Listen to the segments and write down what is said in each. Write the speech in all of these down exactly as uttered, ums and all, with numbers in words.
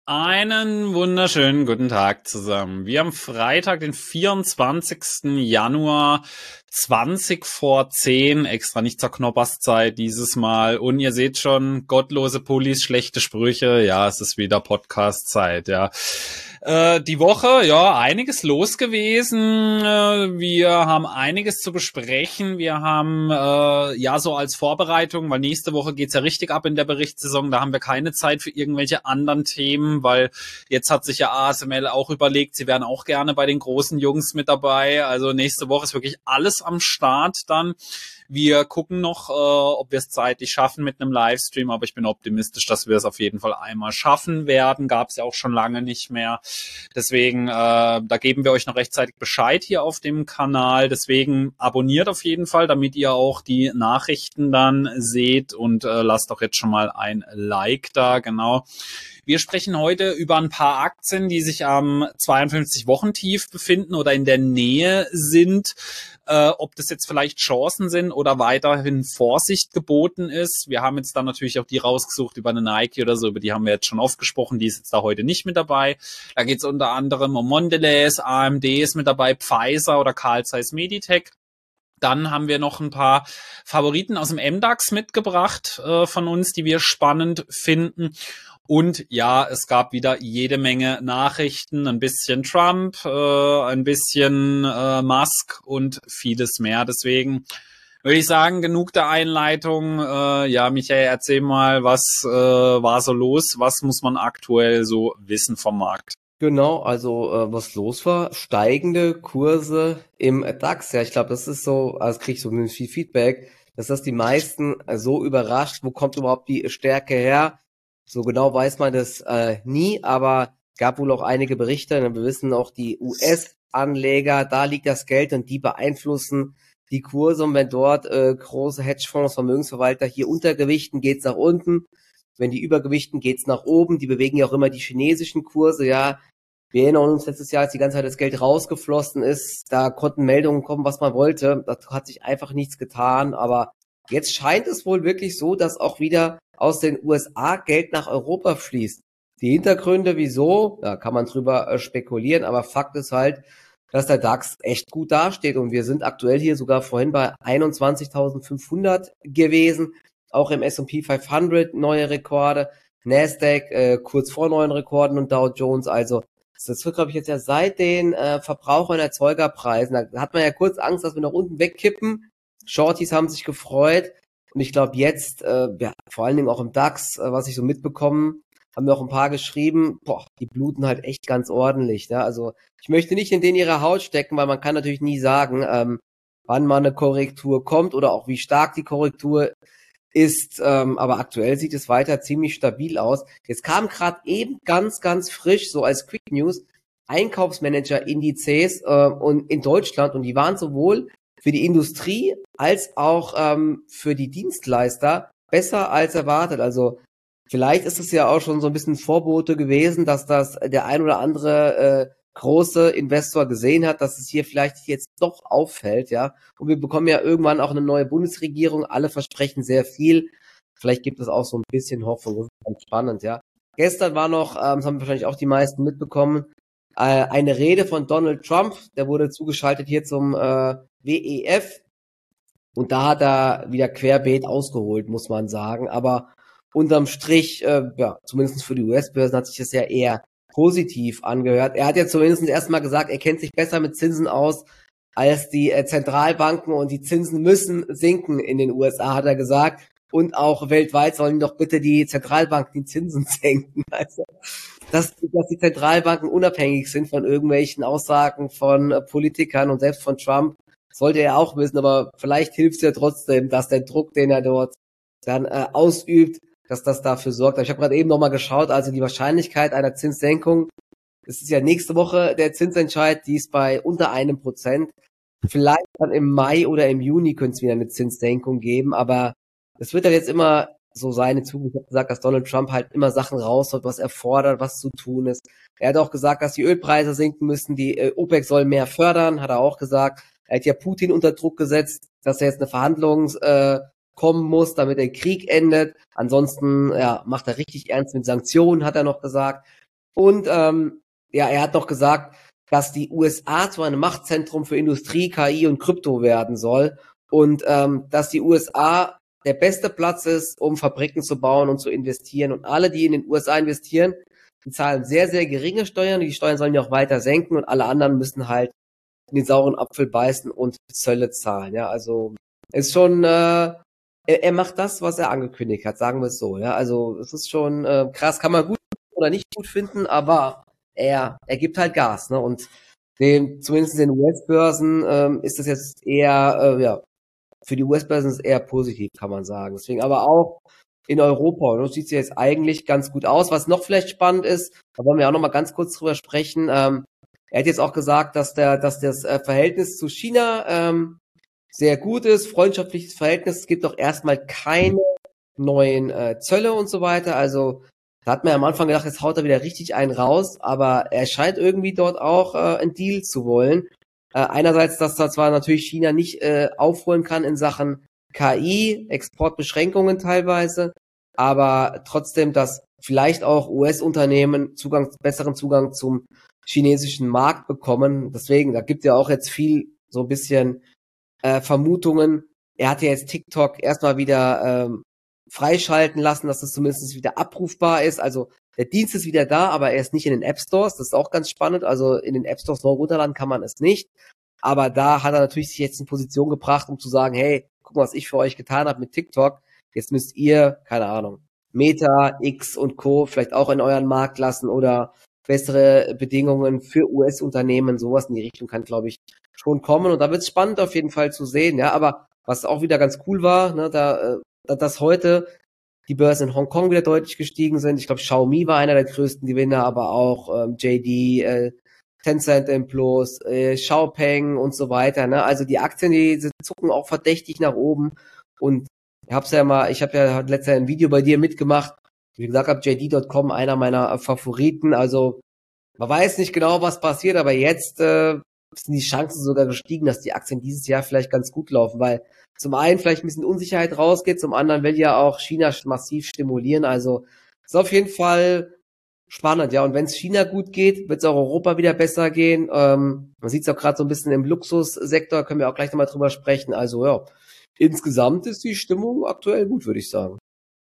Einen wunderschönen guten Tag zusammen. Wir haben Freitag, den vierundzwanzigsten Januar, zwanzig vor zehn, extra nicht zur Knopperszeit dieses Mal. Und ihr seht schon, gottlose Pullis, schlechte Sprüche. Ja, es ist wieder Podcast-Zeit, ja. Äh, die Woche, ja, einiges los gewesen. Äh, wir haben einiges zu besprechen. Wir haben, äh, ja, so als Vorbereitung, weil nächste Woche geht's ja richtig ab in der Berichtssaison. Da haben wir keine Zeit für irgendwelche anderen Themen, weil jetzt hat sich ja A S M L auch überlegt, sie wären auch gerne bei den großen Jungs mit dabei. Also nächste Woche ist wirklich alles am Start dann. Wir gucken noch, äh, ob wir es zeitlich schaffen mit einem Livestream, aber ich bin optimistisch, dass wir es auf jeden Fall einmal schaffen werden. Gab es ja auch schon lange nicht mehr. Deswegen, äh, da geben wir euch noch rechtzeitig Bescheid hier auf dem Kanal. Deswegen abonniert auf jeden Fall, damit ihr auch die Nachrichten dann seht und äh, lasst doch jetzt schon mal ein Like da, genau. Wir sprechen heute über ein paar Aktien, die sich am zweiundfünfzig-Wochen-Tief befinden oder in der Nähe sind. Äh, ob das jetzt vielleicht Chancen sind oder weiterhin Vorsicht geboten ist. Wir haben jetzt dann natürlich auch die rausgesucht über eine Nike oder so, über die haben wir jetzt schon oft gesprochen, die ist jetzt da heute nicht mit dabei. Da geht es unter anderem um Mondelez, A M D ist mit dabei, Pfizer oder Carl Zeiss Meditech. Dann haben wir noch ein paar Favoriten aus dem M DAX mitgebracht äh, von uns, die wir spannend finden. Und ja, es gab wieder jede Menge Nachrichten, ein bisschen Trump, äh, ein bisschen äh, Musk und vieles mehr. Deswegen würde ich sagen, genug der Einleitung. Äh, ja, Michael, erzähl mal, was äh, war so los? Was muss man aktuell so wissen vom Markt? Genau, also äh, was los war, steigende Kurse im DAX. Ja, ich glaube, das ist so, also kriege ich so viel Feedback, dass das die meisten äh, so überrascht. Wo kommt überhaupt die Stärke her? So genau weiß man das äh, nie, aber gab wohl auch einige Berichte. Wir wissen auch, die U S-Anleger, da liegt das Geld und die beeinflussen die Kurse. Und wenn dort äh, große Hedgefonds, Vermögensverwalter hier untergewichten, geht's nach unten. Wenn die übergewichten, geht's nach oben. Die bewegen ja auch immer die chinesischen Kurse. Ja, wir erinnern uns letztes Jahr, als die ganze Zeit das Geld rausgeflossen ist, da konnten Meldungen kommen, was man wollte. Da hat sich einfach nichts getan. Aber jetzt scheint es wohl wirklich so, dass auch wieder aus den U S A Geld nach Europa fließt. Die Hintergründe, wieso, da kann man drüber äh, spekulieren, aber Fakt ist halt, dass der DAX echt gut dasteht und wir sind aktuell hier sogar vorhin bei einundzwanzigtausendfünfhundert gewesen, auch im S und P fünfhundert neue Rekorde, Nasdaq äh, kurz vor neuen Rekorden und Dow Jones, also das wird, glaube ich, jetzt ja seit den äh, Verbraucher- und Erzeugerpreisen, da hat man ja kurz Angst, dass wir nach unten wegkippen, Shorties haben sich gefreut. Und ich glaube jetzt, äh, ja, vor allen Dingen auch im DAX, äh, was ich so mitbekommen, haben mir auch ein paar geschrieben, boah, die bluten halt echt ganz ordentlich. Ja? Also ich möchte nicht in denen ihre Haut stecken, weil man kann natürlich nie sagen, ähm, wann mal eine Korrektur kommt oder auch wie stark die Korrektur ist. Ähm, aber aktuell sieht es weiter ziemlich stabil aus. Jetzt kam gerade eben ganz, ganz frisch, so als Quick News, Einkaufsmanager-Indizes äh, und in Deutschland und die waren sowohl für die Industrie als auch ähm, für die Dienstleister besser als erwartet. Also vielleicht ist es ja auch schon so ein bisschen Vorbote gewesen, dass das der ein oder andere äh, große Investor gesehen hat, dass es hier vielleicht jetzt doch auffällt, ja. Und wir bekommen ja irgendwann auch eine neue Bundesregierung. Alle versprechen sehr viel. Vielleicht gibt es auch so ein bisschen Hoffnung. Das ist ganz spannend, ja. Gestern war noch, ähm, das haben wahrscheinlich auch die meisten mitbekommen, äh, eine Rede von Donald Trump. Der wurde zugeschaltet hier zum äh, W E F und da hat er wieder querbeet ausgeholt, muss man sagen, aber unterm Strich, äh, ja, zumindest für die U S-Börsen hat sich das ja eher positiv angehört. Er hat ja zumindest erstmal gesagt, er kennt sich besser mit Zinsen aus als die äh, Zentralbanken und die Zinsen müssen sinken in den U S A, hat er gesagt, und auch weltweit sollen doch bitte die Zentralbanken die Zinsen senken. Also dass, dass die Zentralbanken unabhängig sind von irgendwelchen Aussagen von äh, Politikern und selbst von Trump, sollte er auch wissen, aber vielleicht hilft es ja trotzdem, dass der Druck, den er dort dann äh, ausübt, dass das dafür sorgt. Aber ich habe gerade eben nochmal geschaut, also die Wahrscheinlichkeit einer Zinssenkung, es ist ja nächste Woche der Zinsentscheid, die ist bei unter einem Prozent. Vielleicht dann im Mai oder im Juni könnte es wieder eine Zinssenkung geben, aber es wird ja jetzt immer so sein. In Zukunft hat gesagt, dass Donald Trump halt immer Sachen rausholt, was er fordert, was zu tun ist. Er hat auch gesagt, dass die Ölpreise sinken müssen, die äh, OPEC soll mehr fördern, hat er auch gesagt. Er hat ja Putin unter Druck gesetzt, dass er jetzt eine Verhandlung äh, kommen muss, damit der Krieg endet. Ansonsten ja, macht er richtig ernst mit Sanktionen, hat er noch gesagt. Und ähm, ja, er hat noch gesagt, dass die U S A zu einem Machtzentrum für Industrie, K I und Krypto werden soll und ähm, dass die U S A der beste Platz ist, um Fabriken zu bauen und zu investieren. Und alle, die in den U S A investieren, die zahlen sehr, sehr geringe Steuern. Die Steuern sollen ja auch weiter senken und alle anderen müssen halt in den sauren Apfel beißen und Zölle zahlen. Ja, also ist schon, äh, er, er macht das, was er angekündigt hat, sagen wir es so. Ja, also es ist schon äh, krass, kann man gut oder nicht gut finden, aber er, er gibt halt Gas, ne? Und den, zumindest in den U S-Börsen ähm, ist das jetzt eher, äh, ja, für die U S-Börsen ist es eher positiv, kann man sagen. Deswegen aber auch in Europa, und das sieht jetzt eigentlich ganz gut aus. Was noch vielleicht spannend ist, da wollen wir auch noch mal ganz kurz drüber sprechen. Ähm, er hat jetzt auch gesagt, dass der, dass das äh, Verhältnis zu China ähm, sehr gut ist, freundschaftliches Verhältnis. Es gibt doch erstmal keine neuen äh, Zölle und so weiter. Also da hat man ja am Anfang gedacht, jetzt haut er wieder richtig einen raus, aber er scheint irgendwie dort auch äh, einen Deal zu wollen. Äh, einerseits, dass da zwar natürlich China nicht äh, aufholen kann in Sachen K I, Exportbeschränkungen teilweise, aber trotzdem, dass vielleicht auch U S-Unternehmen Zugang, besseren Zugang zum chinesischen Markt bekommen. Deswegen, da gibt ja auch jetzt viel so ein bisschen äh, Vermutungen. Er hat ja jetzt TikTok erstmal wieder ähm, freischalten lassen, dass es zumindest wieder abrufbar ist. Also der Dienst ist wieder da, aber er ist nicht in den App Stores. Das ist auch ganz spannend. Also in den App Stores neu runterladen kann man es nicht. Aber da hat er natürlich sich jetzt in Position gebracht, um zu sagen, hey, guck mal, was ich für euch getan habe mit TikTok. Jetzt müsst ihr, keine Ahnung, Meta, X und Co. vielleicht auch in euren Markt lassen oder bessere Bedingungen für U S-Unternehmen. Sowas in die Richtung kann, glaube ich, schon kommen. Und da wird es spannend auf jeden Fall zu sehen. Ja, aber was auch wieder ganz cool war, ne, da, äh, dass heute die Börsen in Hongkong wieder deutlich gestiegen sind. Ich glaube, Xiaomi war einer der größten Gewinner, aber auch ähm, J D, äh, Tencent im Plus, äh, Xiaopeng und so weiter. Ne? Also die Aktien, die, die zucken auch verdächtig nach oben. Und ich hab's ja mal, ich habe ja letztes Jahr ein Video bei dir mitgemacht. Wie gesagt habe, J D Punkt com, einer meiner Favoriten. Also man weiß nicht genau, was passiert, aber jetzt äh, sind die Chancen sogar gestiegen, dass die Aktien dieses Jahr vielleicht ganz gut laufen, weil zum einen vielleicht ein bisschen Unsicherheit rausgeht, zum anderen will ja auch China massiv stimulieren. Also ist auf jeden Fall spannend, ja. Und wenn es China gut geht, wird es auch Europa wieder besser gehen. Ähm, man sieht es auch gerade so ein bisschen im Luxussektor, können wir auch gleich nochmal drüber sprechen. Also ja, insgesamt ist die Stimmung aktuell gut, würde ich sagen.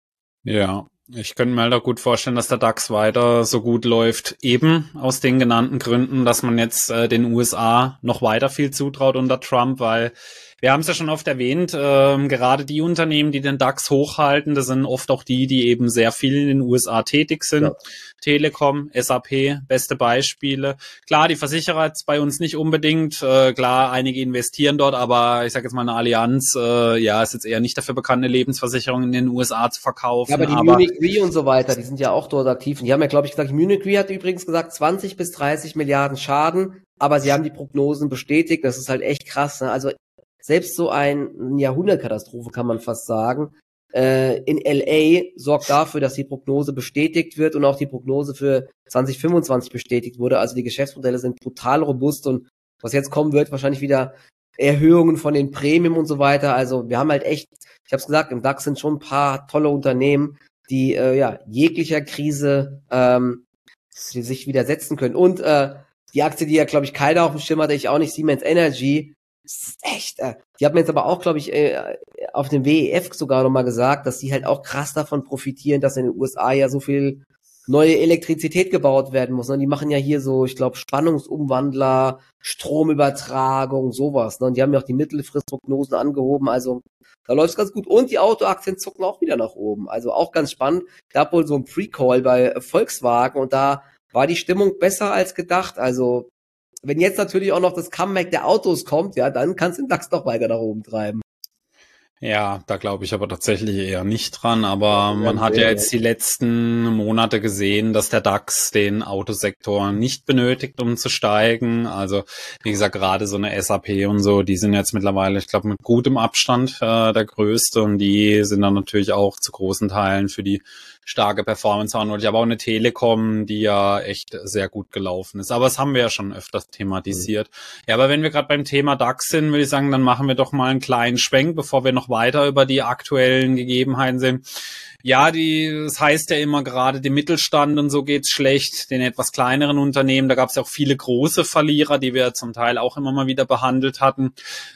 Ja, ich könnte mir halt auch gut vorstellen, dass der DAX weiter so gut läuft, eben aus den genannten Gründen, dass man jetzt äh, den U S A noch weiter viel zutraut unter Trump, weil wir haben es ja schon oft erwähnt, ähm, gerade die Unternehmen, die den DAX hochhalten, das sind oft auch die, die eben sehr viel in den U S A tätig sind. Ja. Telekom, S A P, beste Beispiele. Klar, die Versicherer jetzt bei uns nicht unbedingt. Äh, klar, einige investieren dort, aber ich sage jetzt mal eine Allianz, äh, ja, ist jetzt eher nicht dafür bekannt, eine Lebensversicherung in den U S A zu verkaufen. Ja, aber die aber Munich Re und so weiter, die sind ja auch dort aktiv. Und die haben ja, glaube ich, gesagt, Munich Re hat übrigens gesagt, zwanzig bis dreißig Milliarden Schaden, aber sie haben die Prognosen bestätigt. Das ist halt echt krass. Ne? Also selbst so ein Jahrhundertkatastrophe, kann man fast sagen, äh, in L A sorgt dafür, dass die Prognose bestätigt wird und auch die Prognose für zwanzig fünfundzwanzig bestätigt wurde. Also die Geschäftsmodelle sind brutal robust und was jetzt kommen wird, wahrscheinlich wieder Erhöhungen von den Prämien und so weiter. Also wir haben halt echt, ich habe es gesagt, im DAX sind schon ein paar tolle Unternehmen, die äh, ja jeglicher Krise ähm, die sich widersetzen können. Und äh, die Aktie, die ja, glaube ich, keiner auf dem Schirm hatte, ich auch nicht, Siemens Energy, das ist echt, äh, die hat mir jetzt aber auch, glaube ich, äh, auf dem W E F sogar nochmal gesagt, dass die halt auch krass davon profitieren, dass in den U S A ja so viel neue Elektrizität gebaut werden muss. Ne? Die machen ja hier so, ich glaube, Spannungsumwandler, Stromübertragung, sowas. Ne? Und die haben ja auch die Mittelfristprognosen angehoben. Also da läuft's ganz gut. Und die Autoaktien zucken auch wieder nach oben. Also auch ganz spannend. Da gab wohl so ein Pre-Call bei Volkswagen und da war die Stimmung besser als gedacht. Also wenn jetzt natürlich auch noch das Comeback der Autos kommt, ja, dann kannst du den DAX doch weiter nach oben treiben. Ja, da glaube ich aber tatsächlich eher nicht dran, aber man hat ja jetzt die letzten Monate gesehen, dass der DAX den Autosektor nicht benötigt, um zu steigen. Also wie gesagt, gerade so eine S A P und so, die sind jetzt mittlerweile, ich glaube, mit gutem Abstand äh, der größte und die sind dann natürlich auch zu großen Teilen für die starke Performance verantwortlich, aber auch eine Telekom, die ja echt sehr gut gelaufen ist. Aber das haben wir ja schon öfters thematisiert. Mhm. Ja, aber wenn wir gerade beim Thema DAX sind, würde ich sagen, dann machen wir doch mal einen kleinen Schwenk, bevor wir noch weiter über die aktuellen Gegebenheiten sind. Ja, die, das heißt ja immer gerade dem Mittelstand und so geht's schlecht, den etwas kleineren Unternehmen. Da gab es ja auch viele große Verlierer, die wir zum Teil auch immer mal wieder behandelt hatten.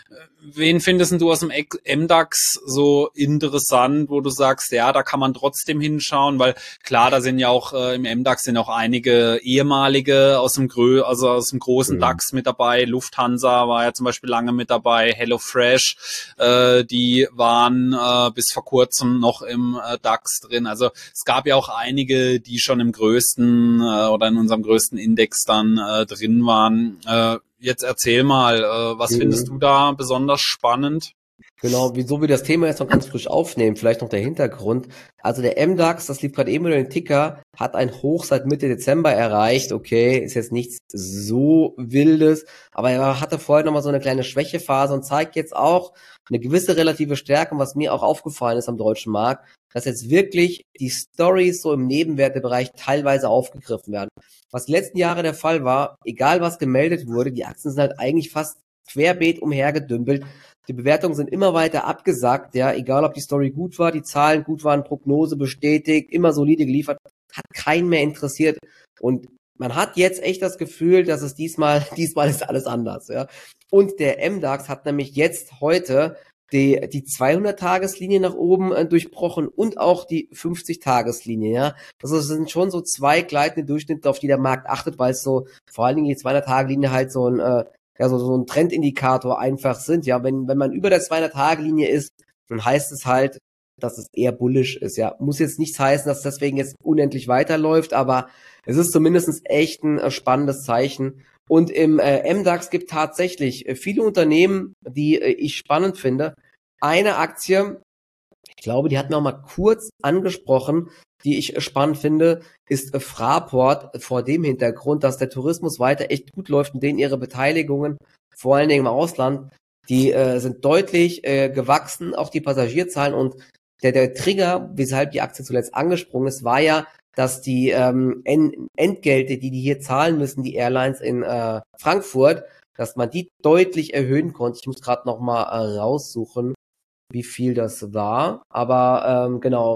Wen findest du aus dem M DAX so interessant, wo du sagst, ja, da kann man trotzdem hinschauen, weil klar, da sind ja auch äh, im M DAX sind auch einige ehemalige aus dem Grö, also aus dem großen Mhm. DAX mit dabei. Lufthansa war ja zum Beispiel lange mit dabei, HelloFresh, äh, die waren äh, bis vor kurzem noch im äh, DAX drin. Also es gab ja auch einige, die schon im größten äh, oder in unserem größten Index dann äh, drin waren. Äh, Jetzt erzähl mal, äh, was Mhm. findest du da besonders spannend? Genau, wieso wir das Thema jetzt noch ganz frisch aufnehmen, vielleicht noch der Hintergrund. Also der M DAX, das lief gerade eben über den Ticker, hat ein Hoch seit Mitte Dezember erreicht. Okay, ist jetzt nichts so Wildes, aber er hatte vorher nochmal so eine kleine Schwächephase und zeigt jetzt auch eine gewisse relative Stärke, was mir auch aufgefallen ist am deutschen Markt, dass jetzt wirklich die Storys so im Nebenwertebereich teilweise aufgegriffen werden. Was die letzten Jahre der Fall war, egal was gemeldet wurde, die Aktien sind halt eigentlich fast querbeet umhergedümpelt. Die Bewertungen sind immer weiter abgesackt, ja, egal ob die Story gut war, die Zahlen gut waren, Prognose bestätigt, immer solide geliefert, hat keinen mehr interessiert. Und man hat jetzt echt das Gefühl, dass es diesmal, diesmal ist alles anders, ja. Und der M DAX hat nämlich jetzt heute die, die zweihundert-Tageslinie nach oben äh, durchbrochen und auch die fünfzig-Tageslinie, ja. Also es sind schon so zwei gleitende Durchschnitte, auf die der Markt achtet, weil es so, vor allen Dingen die zweihundert-Tage-Linie halt so ein, äh, ja, so, so ein Trendindikator einfach sind, ja, wenn, wenn man über der zweihundert-Tage-Linie ist, dann heißt es halt, dass es eher bullish ist, ja. Muss jetzt nichts heißen, dass deswegen jetzt unendlich weiterläuft, aber es ist zumindest echt ein äh, spannendes Zeichen. Und im äh, M DAX gibt tatsächlich äh, viele Unternehmen, die äh, ich spannend finde. Eine Aktie, ich glaube, die hatten wir auch mal kurz angesprochen, die ich äh, spannend finde, ist äh, Fraport vor dem Hintergrund, dass der Tourismus weiter echt gut läuft und denen ihre Beteiligungen, vor allen Dingen im Ausland, die äh, sind deutlich äh, gewachsen, auch die Passagierzahlen. Und der, der Trigger, weshalb die Aktie zuletzt angesprungen ist, war ja, dass die ähm, En- Entgelte, die die hier zahlen müssen, die Airlines in äh, Frankfurt, dass man die deutlich erhöhen konnte. Ich muss gerade noch mal äh, raussuchen, wie viel das war. Aber ähm, genau,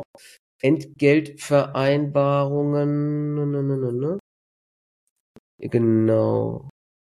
Entgeltvereinbarungen, ne, ne, ne, ne, ne. Genau.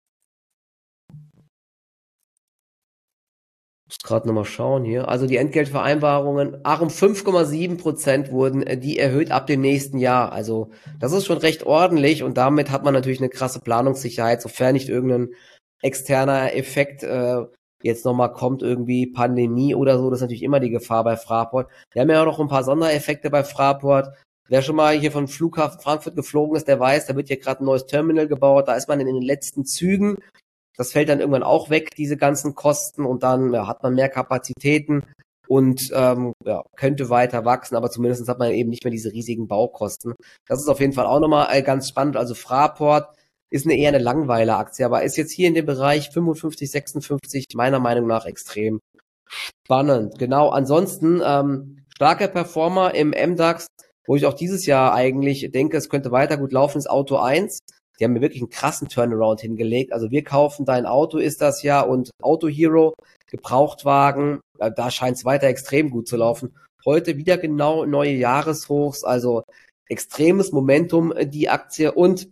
Ich muss gerade nochmal schauen hier. Also die Entgeltvereinbarungen, ach, um fünf Komma sieben Prozent wurden äh, die erhöht ab dem nächsten Jahr. Also das ist schon recht ordentlich und damit hat man natürlich eine krasse Planungssicherheit, sofern nicht irgendein externer Effekt äh, jetzt nochmal kommt, irgendwie Pandemie oder so. Das ist natürlich immer die Gefahr bei Fraport. Wir haben ja auch noch ein paar Sondereffekte bei Fraport. Wer schon mal hier von Flughafen Frankfurt geflogen ist, der weiß, da wird hier gerade ein neues Terminal gebaut. Da ist man in den letzten Zügen. Das fällt dann irgendwann auch weg, diese ganzen Kosten, und dann ja, hat man mehr Kapazitäten und ähm, ja, könnte weiter wachsen, aber zumindest hat man eben nicht mehr diese riesigen Baukosten. Das ist auf jeden Fall auch nochmal äh, ganz spannend. Also Fraport ist eine eher eine Langweiler-Aktie, aber ist jetzt hier in dem Bereich fünfundfünfzig, sechsundfünfzig meiner Meinung nach extrem spannend. Genau, ansonsten ähm, starker Performer im M DAX, wo ich auch dieses Jahr eigentlich denke, es könnte weiter gut laufen, ist Auto eins. Die haben mir wirklich einen krassen Turnaround hingelegt. Also wir kaufen dein Auto ist das ja und Auto Hero, Gebrauchtwagen, äh, da scheint es weiter extrem gut zu laufen. Heute wieder genau neue Jahreshochs, also extremes Momentum, äh, die Aktie, und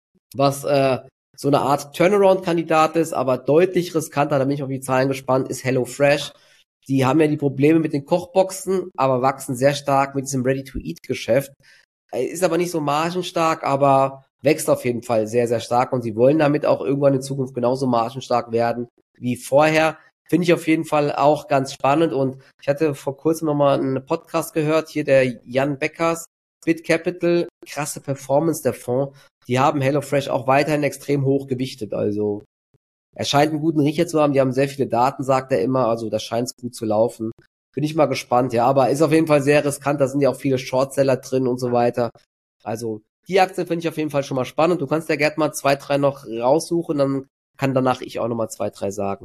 was äh, so eine Art Turnaround-Kandidat ist, aber deutlich riskanter, da bin ich auf die Zahlen gespannt, ist HelloFresh. Die haben ja die Probleme mit den Kochboxen, aber wachsen sehr stark mit diesem Ready-to-Eat-Geschäft. Ist aber nicht so margenstark, aber wächst auf jeden Fall sehr, sehr stark, und sie wollen damit auch irgendwann in Zukunft genauso margenstark werden wie vorher. Finde ich auf jeden Fall auch ganz spannend, und ich hatte vor kurzem nochmal einen Podcast gehört, hier der Jan Beckers, Bit Capital, krasse Performance der Fonds. Die haben HelloFresh auch weiterhin extrem hoch gewichtet, also er scheint einen guten Riecher zu haben, die haben sehr viele Daten, sagt er immer, also da scheint es gut zu laufen. Bin ich mal gespannt, ja, aber ist auf jeden Fall sehr riskant, da sind ja auch viele Shortseller drin und so weiter. Also die Aktie finde ich auf jeden Fall schon mal spannend. Du kannst ja gerne mal zwei, drei noch raussuchen, dann kann danach ich auch noch mal zwei, drei sagen.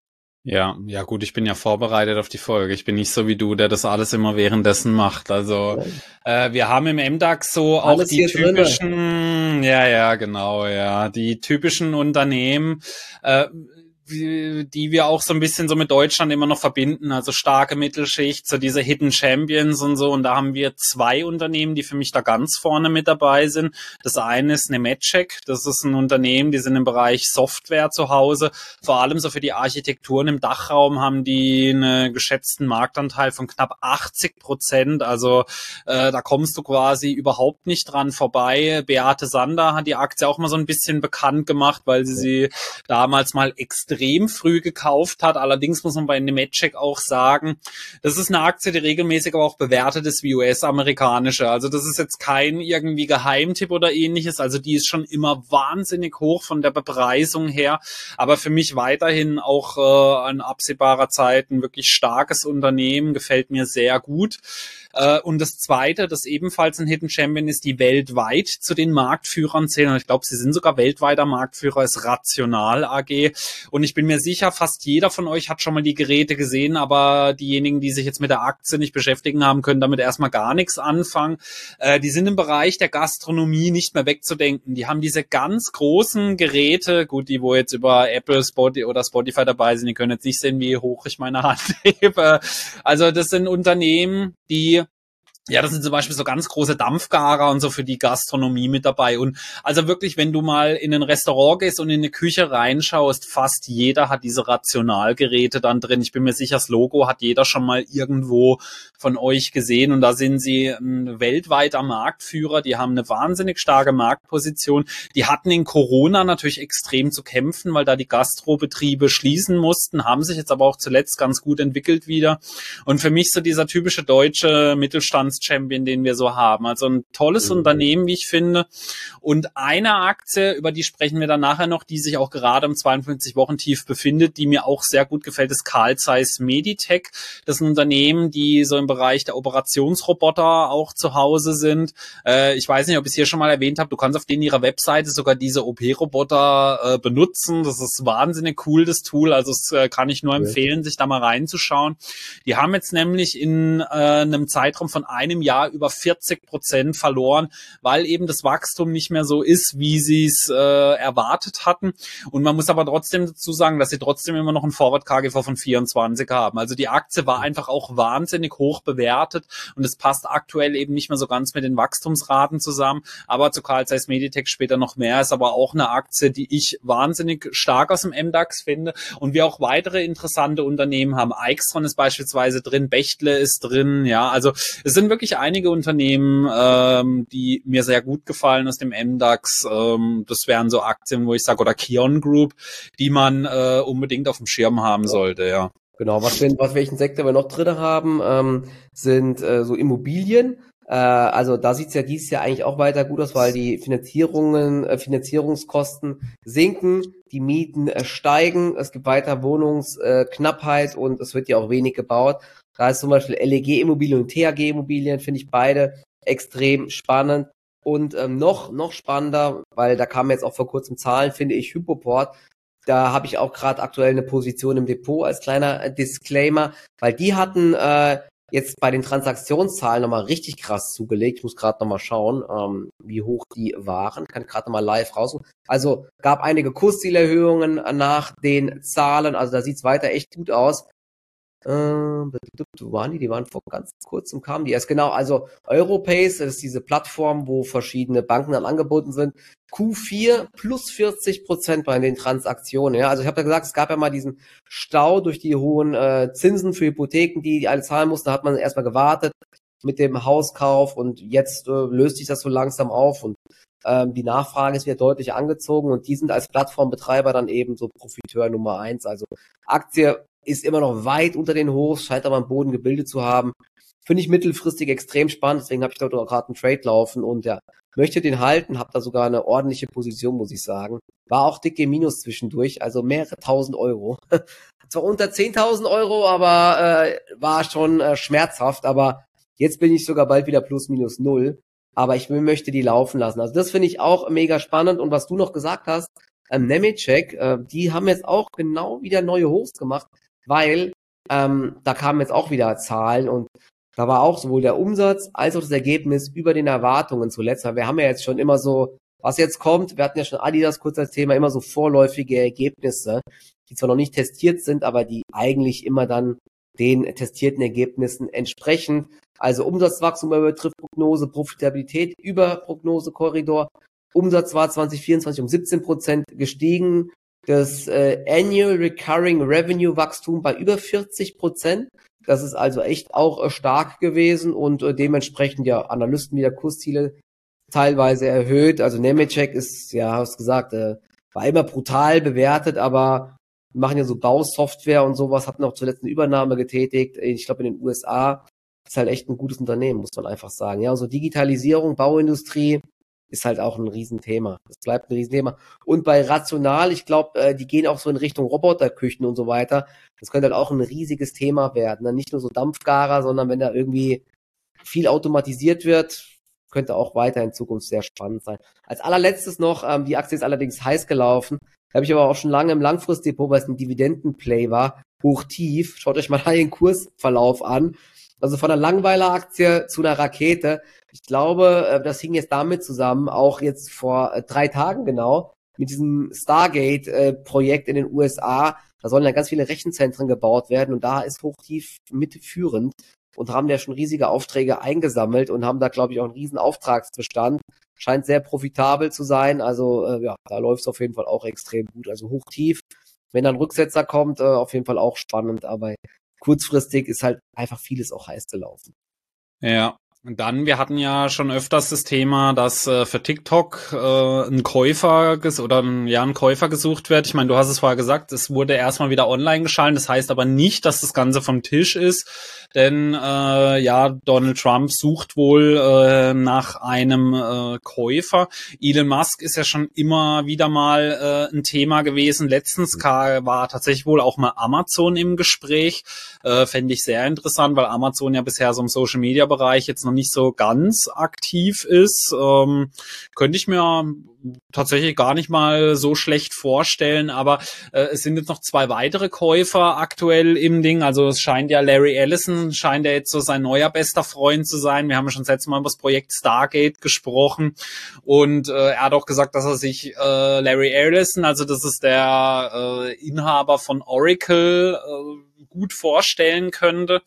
Ja, ja gut, ich bin ja vorbereitet auf die Folge. Ich bin nicht so wie du, der das alles immer währenddessen macht. Also äh, wir haben im M DAX so auch Alles die hier drinne. typischen, ja, ja, genau, ja, die typischen Unternehmen, äh, die wir auch so ein bisschen so mit Deutschland immer noch verbinden, also starke Mittelschicht, so diese Hidden Champions und so. Und da haben wir zwei Unternehmen, die für mich da ganz vorne mit dabei sind. Das eine ist Nemetschek, das ist ein Unternehmen, die sind im Bereich Software zu Hause. Vor allem so für die Architekturen im Dachraum haben die einen geschätzten Marktanteil von knapp achtzig Prozent. Also äh, da kommst du quasi überhaupt nicht dran vorbei. Beate Sander hat die Aktie auch mal so ein bisschen bekannt gemacht, weil sie sie damals mal extrem extrem früh gekauft hat. Allerdings muss man bei Nemetschek auch sagen, das ist eine Aktie, die regelmäßig aber auch bewertet ist wie U S-amerikanische. Also das ist jetzt kein irgendwie Geheimtipp oder ähnliches. Also die ist schon immer wahnsinnig hoch von der Bepreisung her. Aber für mich weiterhin auch äh, an absehbarer Zeit ein wirklich starkes Unternehmen. Gefällt mir sehr gut. Äh, und das Zweite, das ebenfalls ein Hidden Champion ist, die weltweit zu den Marktführern zählen. Und ich glaube, sie sind sogar weltweiter Marktführer, ist Rational A G. Und ich bin mir sicher, fast jeder von euch hat schon mal die Geräte gesehen, aber diejenigen, die sich jetzt mit der Aktie nicht beschäftigen haben, können damit erstmal gar nichts anfangen. Äh, die sind im Bereich der Gastronomie nicht mehr wegzudenken. Die haben diese ganz großen Geräte, gut, die wo jetzt über Apple Spotify oder Spotify dabei sind, die können jetzt nicht sehen, wie hoch ich meine Hand hebe. Also das sind Unternehmen, die ja, das sind zum Beispiel so ganz große Dampfgarer und so für die Gastronomie mit dabei. Und also wirklich, wenn du mal in ein Restaurant gehst und in eine Küche reinschaust, fast jeder hat diese Rationalgeräte dann drin. Ich bin mir sicher, das Logo hat jeder schon mal irgendwo von euch gesehen. Und da sind sie ein weltweiter Marktführer. Die haben eine wahnsinnig starke Marktposition. Die hatten in Corona natürlich extrem zu kämpfen, weil da die Gastrobetriebe schließen mussten, haben sich jetzt aber auch zuletzt ganz gut entwickelt wieder. Und für mich so dieser typische deutsche Mittelstands Champion, den wir so haben. Also ein tolles mhm. Unternehmen, wie ich finde. Und eine Aktie, über die sprechen wir dann nachher noch, die sich auch gerade im zweiundfünfzig Wochen Tief befindet, die mir auch sehr gut gefällt, ist Carl Zeiss Meditech. Das ist ein Unternehmen, die so im Bereich der Operationsroboter auch zu Hause sind. Äh, ich weiß nicht, ob ich es hier schon mal erwähnt habe, du kannst auf denen ihrer Webseite sogar diese O P-Roboter äh, benutzen. Das ist wahnsinnig cool, das Tool. Also das äh, kann ich nur ja. empfehlen, sich da mal reinzuschauen. Die haben jetzt nämlich in äh, einem Zeitraum von einem Jahr über vierzig Prozent verloren, weil eben das Wachstum nicht mehr so ist, wie sie es äh, erwartet hatten. Und man muss aber trotzdem dazu sagen, dass sie trotzdem immer noch ein Forward-K G V von vierundzwanzig haben. Also die Aktie war einfach auch wahnsinnig hoch bewertet und es passt aktuell eben nicht mehr so ganz mit den Wachstumsraten zusammen. Aber zu Carl Zeiss Meditech später noch mehr, ist aber auch eine Aktie, die ich wahnsinnig stark aus dem M DAX finde. Und wir auch weitere interessante Unternehmen haben. Aixtron ist beispielsweise drin, Bechtle ist drin, ja, also es sind wirklich einige Unternehmen, ähm, die mir sehr gut gefallen aus dem M DAX. Ähm, das wären so Aktien, wo ich sage, oder Kion Group, die man äh, unbedingt auf dem Schirm haben ja. sollte, ja. Genau, was wir, was welchen Sektor wir noch drin haben, ähm, sind äh, so Immobilien. Äh, also da sieht's ja dieses Jahr eigentlich auch weiter gut aus, weil die Finanzierungen, äh, Finanzierungskosten sinken, die Mieten äh, steigen, es gibt weiter Wohnungsknappheit äh, und es wird ja auch wenig gebaut. Da ist zum Beispiel L E G-Immobilien und T H G-Immobilien, finde ich beide extrem spannend. Und ähm, noch noch spannender, weil da kamen jetzt auch vor kurzem Zahlen, finde ich, Hypoport. Da habe ich auch gerade aktuell eine Position im Depot als kleiner Disclaimer, weil die hatten äh, jetzt bei den Transaktionszahlen nochmal richtig krass zugelegt. Ich muss gerade nochmal schauen, ähm, wie hoch die waren. Kann gerade nochmal live raussuchen. Also gab einige Kurszielerhöhungen nach den Zahlen. Also da sieht's weiter echt gut aus. Ähm, wo waren die? Die waren vor ganz kurzem, kamen die erst. Genau, also Europace, das ist diese Plattform, wo verschiedene Banken dann angeboten sind. Q vier plus vierzig Prozent bei den Transaktionen. Ja, also ich habe ja gesagt, es gab ja mal diesen Stau durch die hohen äh, Zinsen für Hypotheken, die die alle zahlen mussten. Da hat man erstmal gewartet mit dem Hauskauf und jetzt äh, löst sich das so langsam auf und ähm, die Nachfrage ist wieder deutlich angezogen und die sind als Plattformbetreiber dann eben so Profiteur Nummer eins. Also Aktie ist immer noch weit unter den Hochs, scheint aber am Boden gebildet zu haben. Finde ich mittelfristig extrem spannend, deswegen habe ich dort auch gerade einen Trade laufen und ja, möchte den halten, habe da sogar eine ordentliche Position, muss ich sagen. War auch dicke Minus zwischendurch, also mehrere tausend Euro. Zwar unter zehntausend Euro, aber äh, war schon äh, schmerzhaft, aber jetzt bin ich sogar bald wieder plus minus null. Aber ich möchte die laufen lassen. Also das finde ich auch mega spannend und was du noch gesagt hast, ähm, Nemetschek, äh, die haben jetzt auch genau wieder neue Hochs gemacht, weil ähm, da kamen jetzt auch wieder Zahlen und da war auch sowohl der Umsatz als auch das Ergebnis über den Erwartungen zuletzt. Wir haben ja jetzt schon immer so, was jetzt kommt, wir hatten ja schon Adidas kurz als Thema, immer so vorläufige Ergebnisse. die zwar noch nicht testiert sind, aber die eigentlich immer dann den testierten Ergebnissen entsprechen. Also Umsatzwachstum übertrifft Prognose, Profitabilität über Prognosekorridor. Umsatz war zwanzig vierundzwanzig um siebzehn Prozent gestiegen. Das äh, Annual Recurring Revenue Wachstum bei über vierzig Prozent. Das ist also echt auch äh, stark gewesen und äh, dementsprechend ja Analysten wieder Kursziele teilweise erhöht. Also Nemetschek ist, ja, hast gesagt, äh, war immer brutal bewertet, aber wir machen ja so Bausoftware und sowas, hatten auch zuletzt eine Übernahme getätigt. Ich glaube in den U S A ist halt echt ein gutes Unternehmen, muss man einfach sagen. Ja, also Digitalisierung, Bauindustrie ist halt auch ein Riesenthema. Das bleibt ein Riesenthema. Und bei Rational, ich glaube, die gehen auch so in Richtung Roboterküchen und so weiter. Das könnte halt auch ein riesiges Thema werden. Nicht nur so Dampfgarer, sondern wenn da irgendwie viel automatisiert wird, könnte auch weiter in Zukunft sehr spannend sein. Als allerletztes noch, ähm, die Aktie ist allerdings heiß gelaufen. Da habe ich aber auch schon lange im Langfristdepot, weil es ein Dividendenplay war, hoch tief. Schaut euch mal den Kursverlauf an. Also von einer Langweiler-Aktie zu einer Rakete. Ich glaube, das hing jetzt damit zusammen, auch jetzt vor drei Tagen genau, mit diesem Stargate-Projekt in den U S A. Da sollen ja ganz viele Rechenzentren gebaut werden und da ist Hochtief mitführend und haben ja schon riesige Aufträge eingesammelt und haben da, glaube ich, auch einen riesen Auftragsbestand. Scheint sehr profitabel zu sein. Also äh, ja, da läuft es auf jeden Fall auch extrem gut. Also Hochtief, wenn dann Rücksetzer kommt, äh, auf jeden Fall auch spannend, aber kurzfristig ist halt einfach vieles auch heiß gelaufen. Ja, und dann, wir hatten ja schon öfters das Thema, dass äh, für TikTok äh, ein Käufer ges- oder ein, ja, ein Käufer gesucht wird. Ich meine, du hast es vorher gesagt, es wurde erstmal wieder online geschaltet. Das heißt aber nicht, dass das Ganze vom Tisch ist, denn äh, ja, Donald Trump sucht wohl äh, nach einem äh, Käufer. Elon Musk ist ja schon immer wieder mal äh, ein Thema gewesen. Letztens war tatsächlich wohl auch mal Amazon im Gespräch. Äh, fände ich sehr interessant, weil Amazon ja bisher so im Social-Media-Bereich jetzt noch nicht so ganz aktiv ist. Ähm, könnte ich mir tatsächlich gar nicht mal so schlecht vorstellen, aber äh, es sind jetzt noch zwei weitere Käufer aktuell im Ding. Also es scheint ja Larry Ellison, scheint ja jetzt so sein neuer bester Freund zu sein. Wir haben ja schon das letzte Mal über das Projekt Stargate gesprochen und äh, er hat auch gesagt, dass er sich äh, Larry Ellison, also das ist der äh, Inhaber von Oracle, äh, gut vorstellen könnte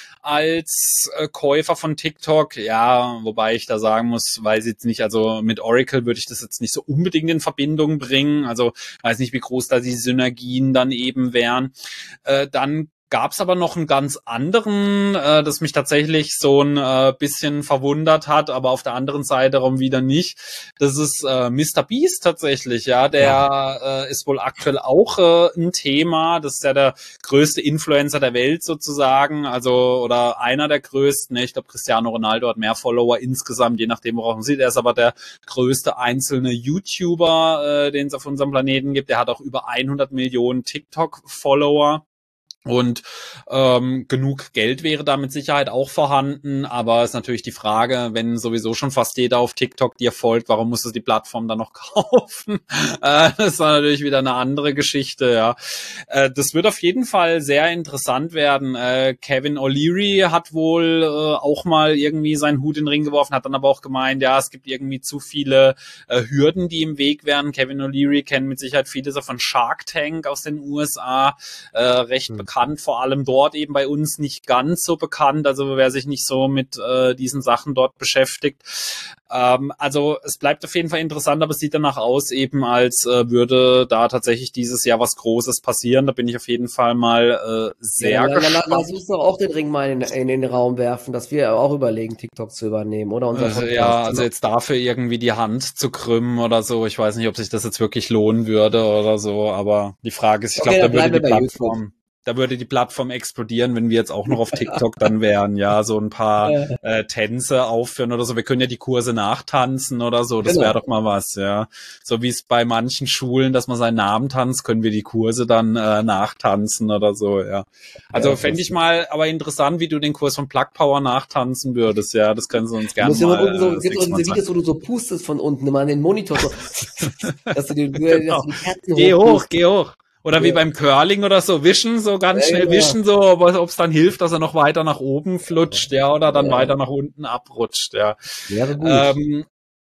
als äh, Käufer von TikTok. Ja, wobei ich da sagen muss, weiß jetzt nicht, also mit Oracle würde ich das jetzt nicht so unbedingt in Verbindung bringen. Also weiß nicht, wie groß da die Synergien dann eben wären. Äh, dann gab's aber noch einen ganz anderen, äh, das mich tatsächlich so ein äh, bisschen verwundert hat, aber auf der anderen Seite darum wieder nicht. Das ist äh, Mister Beast tatsächlich, ja, der ja. Äh, ist wohl aktuell auch äh, ein Thema. Das ist ja der größte Influencer der Welt sozusagen, also oder einer der größten. Ich glaube, Cristiano Ronaldo hat mehr Follower insgesamt, je nachdem, worauf man sieht. Er ist aber der größte einzelne YouTuber, äh, den es auf unserem Planeten gibt. Der hat auch über hundert Millionen TikTok-Follower. Und ähm, genug Geld wäre da mit Sicherheit auch vorhanden, aber ist natürlich die Frage, wenn sowieso schon fast jeder auf TikTok dir folgt, warum musst du die Plattform dann noch kaufen? äh, das war natürlich wieder eine andere Geschichte, ja. Äh, das wird auf jeden Fall sehr interessant werden. Äh, Kevin O'Leary hat wohl äh, auch mal irgendwie seinen Hut in den Ring geworfen, hat dann aber auch gemeint, ja, es gibt irgendwie zu viele äh, Hürden, die im Weg wären. Kevin O'Leary kennen mit Sicherheit viele so von Shark Tank aus den U S A, äh, recht mhm. bekannt. Bekannt, vor allem dort eben bei uns nicht ganz so bekannt, also wer sich nicht so mit äh, diesen Sachen dort beschäftigt. Ähm, also es bleibt auf jeden Fall interessant, aber es sieht danach aus, eben als äh, würde da tatsächlich dieses Jahr was Großes passieren. Da bin ich auf jeden Fall mal äh, sehr ja, gespannt. Lass uns doch auch den Ring mal in, in den Raum werfen, dass wir auch überlegen, TikTok zu übernehmen, oder? Unser also, ja, also jetzt dafür irgendwie die Hand zu krümmen oder so. Ich weiß nicht, ob sich das jetzt wirklich lohnen würde oder so, aber die Frage ist, ich okay, glaube, da würde die Plattform... YouTube. Da würde die Plattform explodieren, wenn wir jetzt auch noch auf TikTok dann wären, ja, so ein paar äh, Tänze aufführen oder so. Wir können ja die Kurse nachtanzen oder so, das genau. wäre doch mal was, ja. So wie es bei manchen Schulen, dass man seinen Namen tanzt, können wir die Kurse dann äh, nachtanzen oder so, ja. Also ja, fände ich mal aber interessant, wie du den Kurs von Plug Power nachtanzen würdest, ja, das können sie uns gerne mal. Es so, gibt auch diese Videos, wo du so pustest von unten, immer an den Monitor, so, dass du die, genau. dass du die Kerzen Geh hoch, geh hoch. Oder ja. wie beim Curling oder so, wischen, so ganz ja, schnell ja. wischen, so, ob es dann hilft, dass er noch weiter nach oben flutscht, ja, oder dann ja. weiter nach unten abrutscht, ja. Wäre gut. Ähm,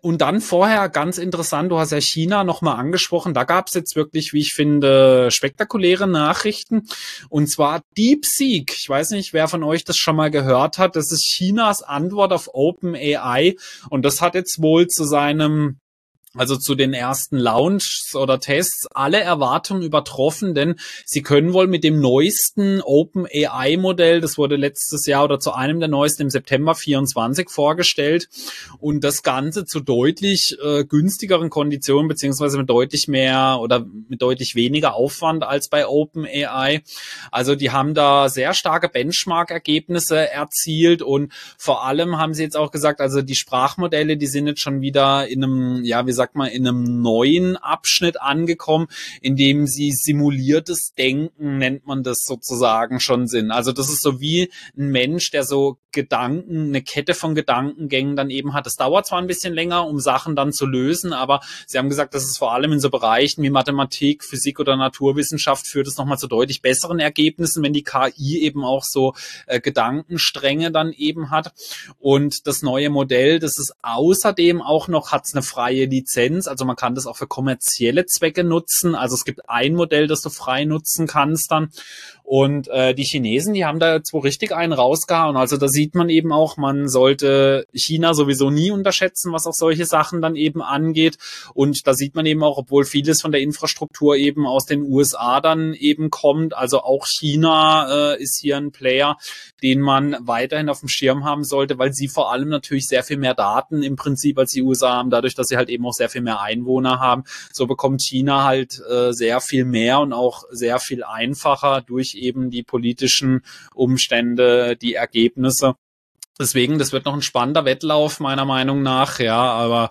Und dann vorher, ganz interessant, du hast ja China nochmal angesprochen, da gab es jetzt wirklich, wie ich finde, spektakuläre Nachrichten. Und zwar DeepSeek. Ich weiß nicht, wer von euch das schon mal gehört hat. Das ist Chinas Antwort auf OpenAI. Und das hat jetzt wohl zu seinem also zu den ersten Launches oder Tests alle Erwartungen übertroffen, denn sie können wohl mit dem neuesten OpenAI-Modell, das wurde letztes Jahr oder zu einem der neuesten im September vierundzwanzig vorgestellt und das Ganze zu deutlich äh, günstigeren Konditionen beziehungsweise mit deutlich mehr oder mit deutlich weniger Aufwand als bei OpenAI. Also die haben da sehr starke Benchmark-Ergebnisse erzielt und vor allem haben sie jetzt auch gesagt, also die Sprachmodelle, die sind jetzt schon wieder in einem, ja, wie sagt man, in einem neuen Abschnitt angekommen, in dem sie simuliertes Denken, nennt man das sozusagen, schon sind. Also das ist so wie ein Mensch, der so Gedanken, eine Kette von Gedankengängen dann eben hat. Das dauert zwar ein bisschen länger, um Sachen dann zu lösen, aber sie haben gesagt, das ist vor allem in so Bereichen wie Mathematik, Physik oder Naturwissenschaft führt es nochmal zu deutlich besseren Ergebnissen, wenn die K I eben auch so äh, Gedankenstränge dann eben hat. Und das neue Modell, das ist außerdem auch noch, hat es eine freie Lizenz. Also man kann das auch für kommerzielle Zwecke nutzen. Also es gibt ein Modell, das du frei nutzen kannst dann. Und äh, die Chinesen, die haben da jetzt wohl richtig einen rausgehauen. Also da sieht man eben auch, man sollte China sowieso nie unterschätzen, was auch solche Sachen dann eben angeht. Und da sieht man eben auch, obwohl vieles von der Infrastruktur eben aus den U S A dann eben kommt, also auch China äh, ist hier ein Player, den man weiterhin auf dem Schirm haben sollte, weil sie vor allem natürlich sehr viel mehr Daten im Prinzip als die U S A haben, dadurch, dass sie halt eben auch sehr viel mehr Einwohner haben. So bekommt China halt äh, sehr viel mehr und auch sehr viel einfacher durch eben die politischen Umstände, die Ergebnisse. Deswegen, das wird noch ein spannender Wettlauf, meiner Meinung nach, ja, aber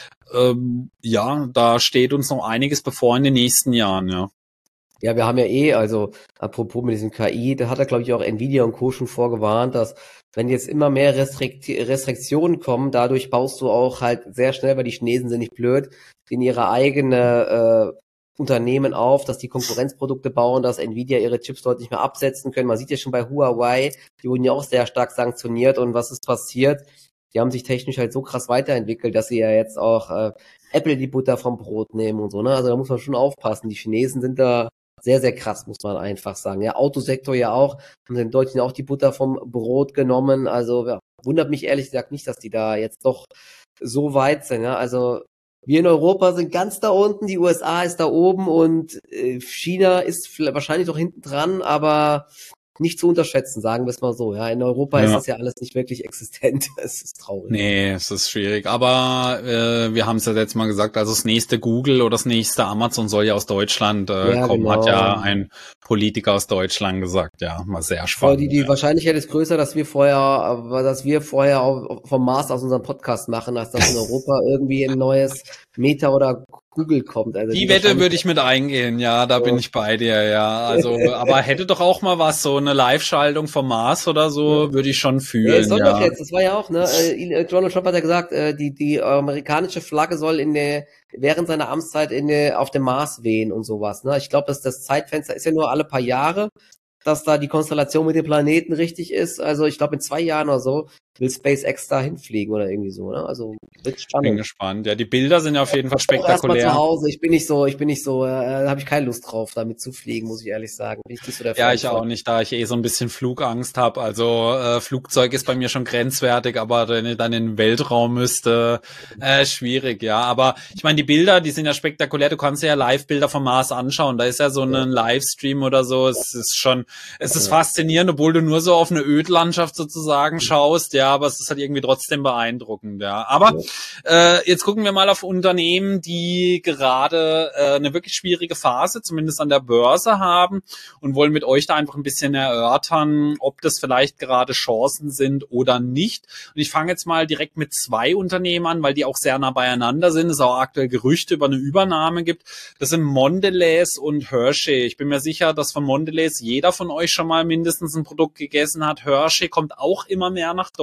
ähm, ja, da steht uns noch einiges bevor in den nächsten Jahren, ja. Ja, wir haben ja eh, also apropos mit diesem K I, da hat er, glaube ich, auch Nvidia und Co. schon vorgewarnt, dass wenn jetzt immer mehr Restrikt Restriktionen kommen, dadurch baust du auch halt sehr schnell, weil die Chinesen sind nicht blöd, in ihre eigene äh, Unternehmen auf, dass die Konkurrenzprodukte bauen, dass Nvidia ihre Chips dort nicht mehr absetzen können. Man sieht ja schon bei Huawei, die wurden ja auch sehr stark sanktioniert und was ist passiert? Die haben sich technisch halt so krass weiterentwickelt, dass sie ja jetzt auch äh, Apple die Butter vom Brot nehmen und so, ne? Also da muss man schon aufpassen. Die Chinesen sind da sehr, sehr krass, muss man einfach sagen. Ja, Autosektor ja auch, haben den Deutschen auch die Butter vom Brot genommen. Also ja, wundert mich ehrlich gesagt nicht, dass die da jetzt doch so weit sind. Ja, also wir in Europa sind ganz da unten, die U S A ist da oben und äh, China ist wahrscheinlich noch hinten dran, aber nicht zu unterschätzen, sagen wir es mal so. Ja, in Europa ja. ist das ja alles nicht wirklich existent. Es ist traurig. Nee, es ist schwierig. Aber äh, wir haben es ja letztes Mal gesagt, also das nächste Google oder das nächste Amazon soll ja aus Deutschland äh, ja, kommen, genau. Hat ja ein Politiker aus Deutschland gesagt. Ja, mal sehr spannend. Die, die ja. Wahrscheinlichkeit ist größer, dass wir vorher, dass wir vorher auf, vom Mars aus unserem Podcast machen, als dass in Europa irgendwie ein neues Meta oder Google kommt. Also die, die Wette würde ich mit eingehen, ja, da ja. bin ich bei dir, ja. Also, aber hätte doch auch mal was, so eine Live-Schaltung vom Mars oder so, ja. würde ich schon fühlen. Ja, soll ja. doch jetzt, das war ja auch, ne, Donald Trump hat ja gesagt, die, die amerikanische Flagge soll in der, während seiner Amtszeit in der, auf dem Mars wehen und sowas, ne. Ich glaube, dass das Zeitfenster ist ja nur alle paar Jahre, dass da die Konstellation mit dem Planeten richtig ist. Also ich glaube, in zwei Jahren oder so will SpaceX da hinfliegen oder irgendwie so, ne? Also wird spannend. Bin gespannt. Ja, die Bilder sind ja auf jeden Fall spektakulär. Erstmal zu Hause. Ich bin nicht so, ich bin nicht so, äh, da habe ich keine Lust drauf, damit zu fliegen, muss ich ehrlich sagen. Bin ich nicht so der ja, ich auch nicht, da ich eh so ein bisschen Flugangst habe. Also äh, Flugzeug ist bei mir schon grenzwertig, aber wenn ich dann in den Weltraum müsste, äh, schwierig, ja. Aber ich meine, die Bilder, die sind ja spektakulär. Du kannst dir ja Live-Bilder vom Mars anschauen. Da ist ja so ein ja. Livestream oder so. Es ist schon, es ist ja. faszinierend, obwohl du nur so auf eine Ödlandschaft sozusagen schaust, ja. Ja, aber es ist halt irgendwie trotzdem beeindruckend, ja. Aber ja. äh, jetzt gucken wir mal auf Unternehmen, die gerade äh, eine wirklich schwierige Phase, zumindest an der Börse haben und wollen mit euch da einfach ein bisschen erörtern, ob das vielleicht gerade Chancen sind oder nicht. Und ich fange jetzt mal direkt mit zwei Unternehmen an, weil die auch sehr nah beieinander sind. Es auch aktuell Gerüchte über eine Übernahme gibt. Das sind Mondelez und Hershey. Ich bin mir sicher, dass von Mondelez jeder von euch schon mal mindestens ein Produkt gegessen hat. Hershey kommt auch immer mehr nach Deutschland.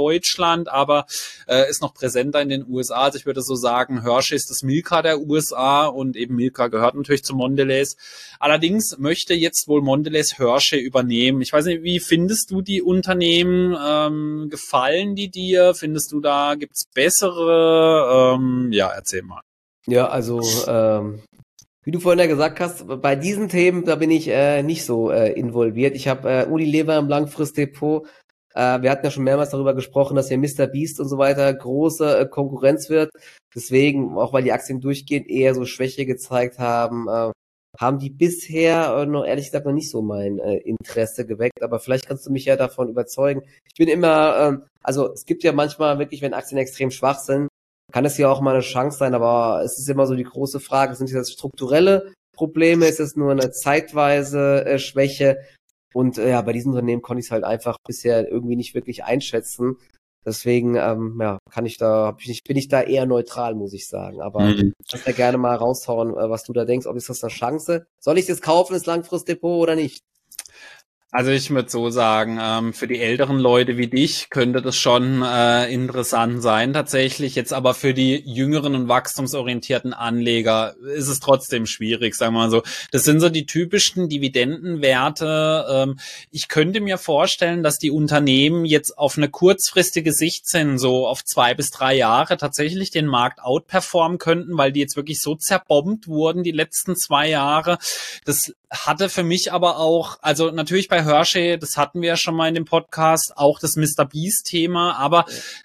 Deutschland, aber äh, ist noch präsenter in den U S A. Also ich würde so sagen, Hershey ist das Milka der U S A und eben Milka gehört natürlich zu Mondelez. Allerdings möchte jetzt wohl Mondelez Hershey übernehmen. Ich weiß nicht, wie findest du die Unternehmen? Ähm, gefallen die dir? Findest du, da gibt's bessere? Ähm, ja, erzähl mal. Ja, also ähm, wie du vorhin ja gesagt hast, bei diesen Themen, da bin ich äh, nicht so äh, involviert. Ich habe äh, Unilever im Langfristdepot. Äh, wir hatten ja schon mehrmals darüber gesprochen, dass hier Mister Beast und so weiter große äh, Konkurrenz wird. Deswegen, auch weil die Aktien durchgehend eher so Schwäche gezeigt haben, äh, haben die bisher äh, noch ehrlich gesagt noch nicht so mein äh, Interesse geweckt. Aber vielleicht kannst du mich ja davon überzeugen. Ich bin immer, ähm, also es gibt ja manchmal wirklich, wenn Aktien extrem schwach sind, kann es ja auch mal eine Chance sein, aber es ist immer so die große Frage, sind das strukturelle Probleme, ist es nur eine zeitweise äh, Schwäche? Und äh, ja, bei diesen Unternehmen konnte ich es halt einfach bisher irgendwie nicht wirklich einschätzen. Deswegen, ähm, ja, kann ich da, hab ich nicht, bin ich da eher neutral, muss ich sagen. Aber mhm. kannst ja gerne mal raushauen, äh, was du da denkst. Ob ist das eine Chance? Soll ich das kaufen, das Langfristdepot oder nicht? Also ich würde so sagen, ähm, für die älteren Leute wie dich könnte das schon äh, interessant sein tatsächlich. Jetzt aber für die jüngeren und wachstumsorientierten Anleger ist es trotzdem schwierig, sagen wir mal so. Das sind so die typischen Dividendenwerte. Ähm, ich könnte mir vorstellen, dass die Unternehmen jetzt auf eine kurzfristige Sicht sind, so auf zwei bis drei Jahre tatsächlich den Markt outperformen könnten, weil die jetzt wirklich so zerbombt wurden die letzten zwei Jahre. Das hatte für mich aber auch, also natürlich bei Hershey, das hatten wir ja schon mal in dem Podcast, auch das Mister Beast Thema, aber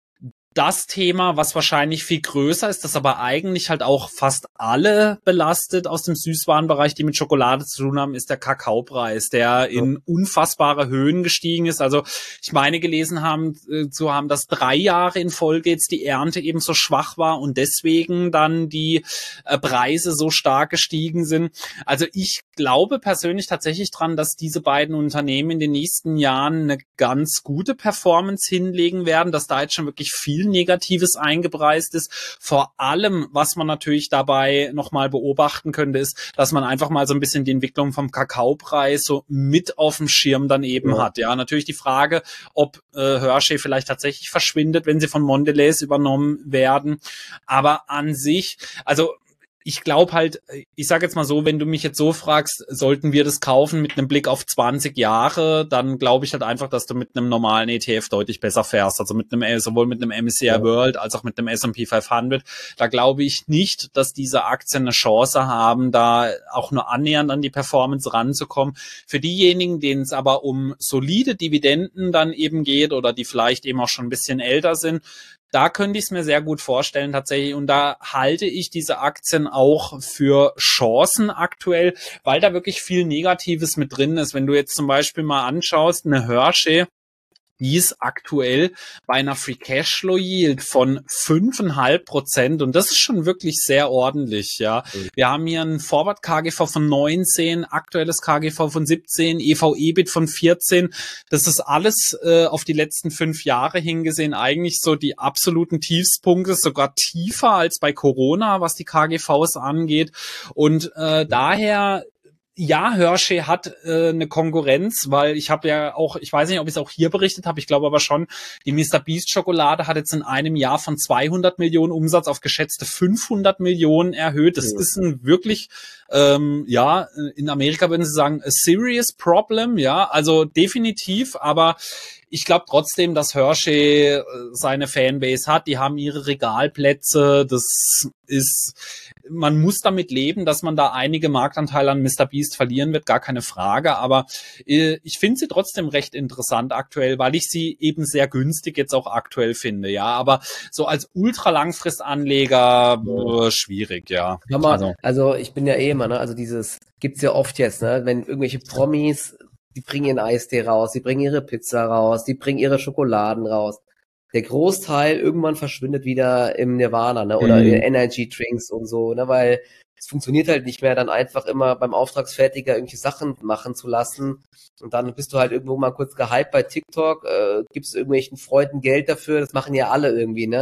das Thema, was wahrscheinlich viel größer ist, das aber eigentlich halt auch fast alle belastet aus dem Süßwarenbereich, die mit Schokolade zu tun haben, ist der Kakaopreis, der in unfassbare Höhen gestiegen ist. Also ich meine gelesen haben, äh, zu haben, dass drei Jahre in Folge jetzt die Ernte eben so schwach war und deswegen dann die äh, Preise so stark gestiegen sind. Also ich glaube persönlich tatsächlich dran, dass diese beiden Unternehmen in den nächsten Jahren eine ganz gute Performance hinlegen werden, dass da jetzt schon wirklich viel Negatives eingepreist ist. Vor allem, was man natürlich dabei nochmal beobachten könnte, ist, dass man einfach mal so ein bisschen die Entwicklung vom Kakaopreis so mit auf dem Schirm dann eben ja. hat. Ja, natürlich die Frage, ob äh, Hershey vielleicht tatsächlich verschwindet, wenn sie von Mondelez übernommen werden. Aber an sich, also ich glaube halt, ich sage jetzt mal so, wenn du mich jetzt so fragst, sollten wir das kaufen mit einem Blick auf zwanzig Jahre, dann glaube ich halt einfach, dass du mit einem normalen E T F deutlich besser fährst. Also mit einem, sowohl mit einem M S C I ja. World als auch mit einem S und P fünfhundert. Da glaube ich nicht, dass diese Aktien eine Chance haben, da auch nur annähernd an die Performance ranzukommen. Für diejenigen, denen es aber um solide Dividenden dann eben geht oder die vielleicht eben auch schon ein bisschen älter sind, da könnte ich es mir sehr gut vorstellen tatsächlich und da halte ich diese Aktien auch für Chancen aktuell, weil da wirklich viel Negatives mit drin ist. Wenn du jetzt zum Beispiel mal anschaust, eine Hershey, die ist aktuell bei einer Free Cashflow Yield von fünf Komma fünf Prozent und das ist schon wirklich sehr ordentlich, ja. Mhm. Wir haben hier ein Forward K G V von neunzehn, aktuelles K G V von siebzehn, E V/E B I T von vierzehn. Das ist alles äh, auf die letzten fünf Jahre hingesehen eigentlich so die absoluten Tiefspunkte, sogar tiefer als bei Corona, was die K G Vs angeht und äh, mhm. daher ja, Hershey hat äh, eine Konkurrenz, weil ich habe ja auch, ich weiß nicht, ob ich es auch hier berichtet habe, ich glaube aber schon, die Mister Beast Schokolade hat jetzt in einem Jahr von zweihundert Millionen Umsatz auf geschätzte fünfhundert Millionen erhöht. Das ja. ist ein wirklich, ähm, ja, in Amerika würden sie sagen, a serious problem, ja, also definitiv, aber ich glaube trotzdem, dass Hershey seine Fanbase hat. Die haben ihre Regalplätze. Das ist, man muss damit leben, dass man da einige Marktanteile an Mister Beast verlieren wird, gar keine Frage. Aber äh, ich finde sie trotzdem recht interessant aktuell, weil ich sie eben sehr günstig jetzt auch aktuell finde. Ja, aber so als Ultra-Langfristanleger äh, schwierig, ja. Mal, also. also ich bin ja eh immer, ne? Also dieses gibt's ja oft jetzt, ne? Wenn irgendwelche Promis, die bringen ihren Eistee raus, die bringen ihre Pizza raus, die bringen ihre Schokoladen raus. Der Großteil irgendwann verschwindet wieder im Nirvana, ne? Oder mhm. in Energy Drinks und so, ne? Weil es funktioniert halt nicht mehr, dann einfach immer beim Auftragsfertiger irgendwelche Sachen machen zu lassen. Und dann bist du halt irgendwo mal kurz gehypt bei TikTok, äh, gibst irgendwelchen Freunden Geld dafür, das machen ja alle irgendwie, ne?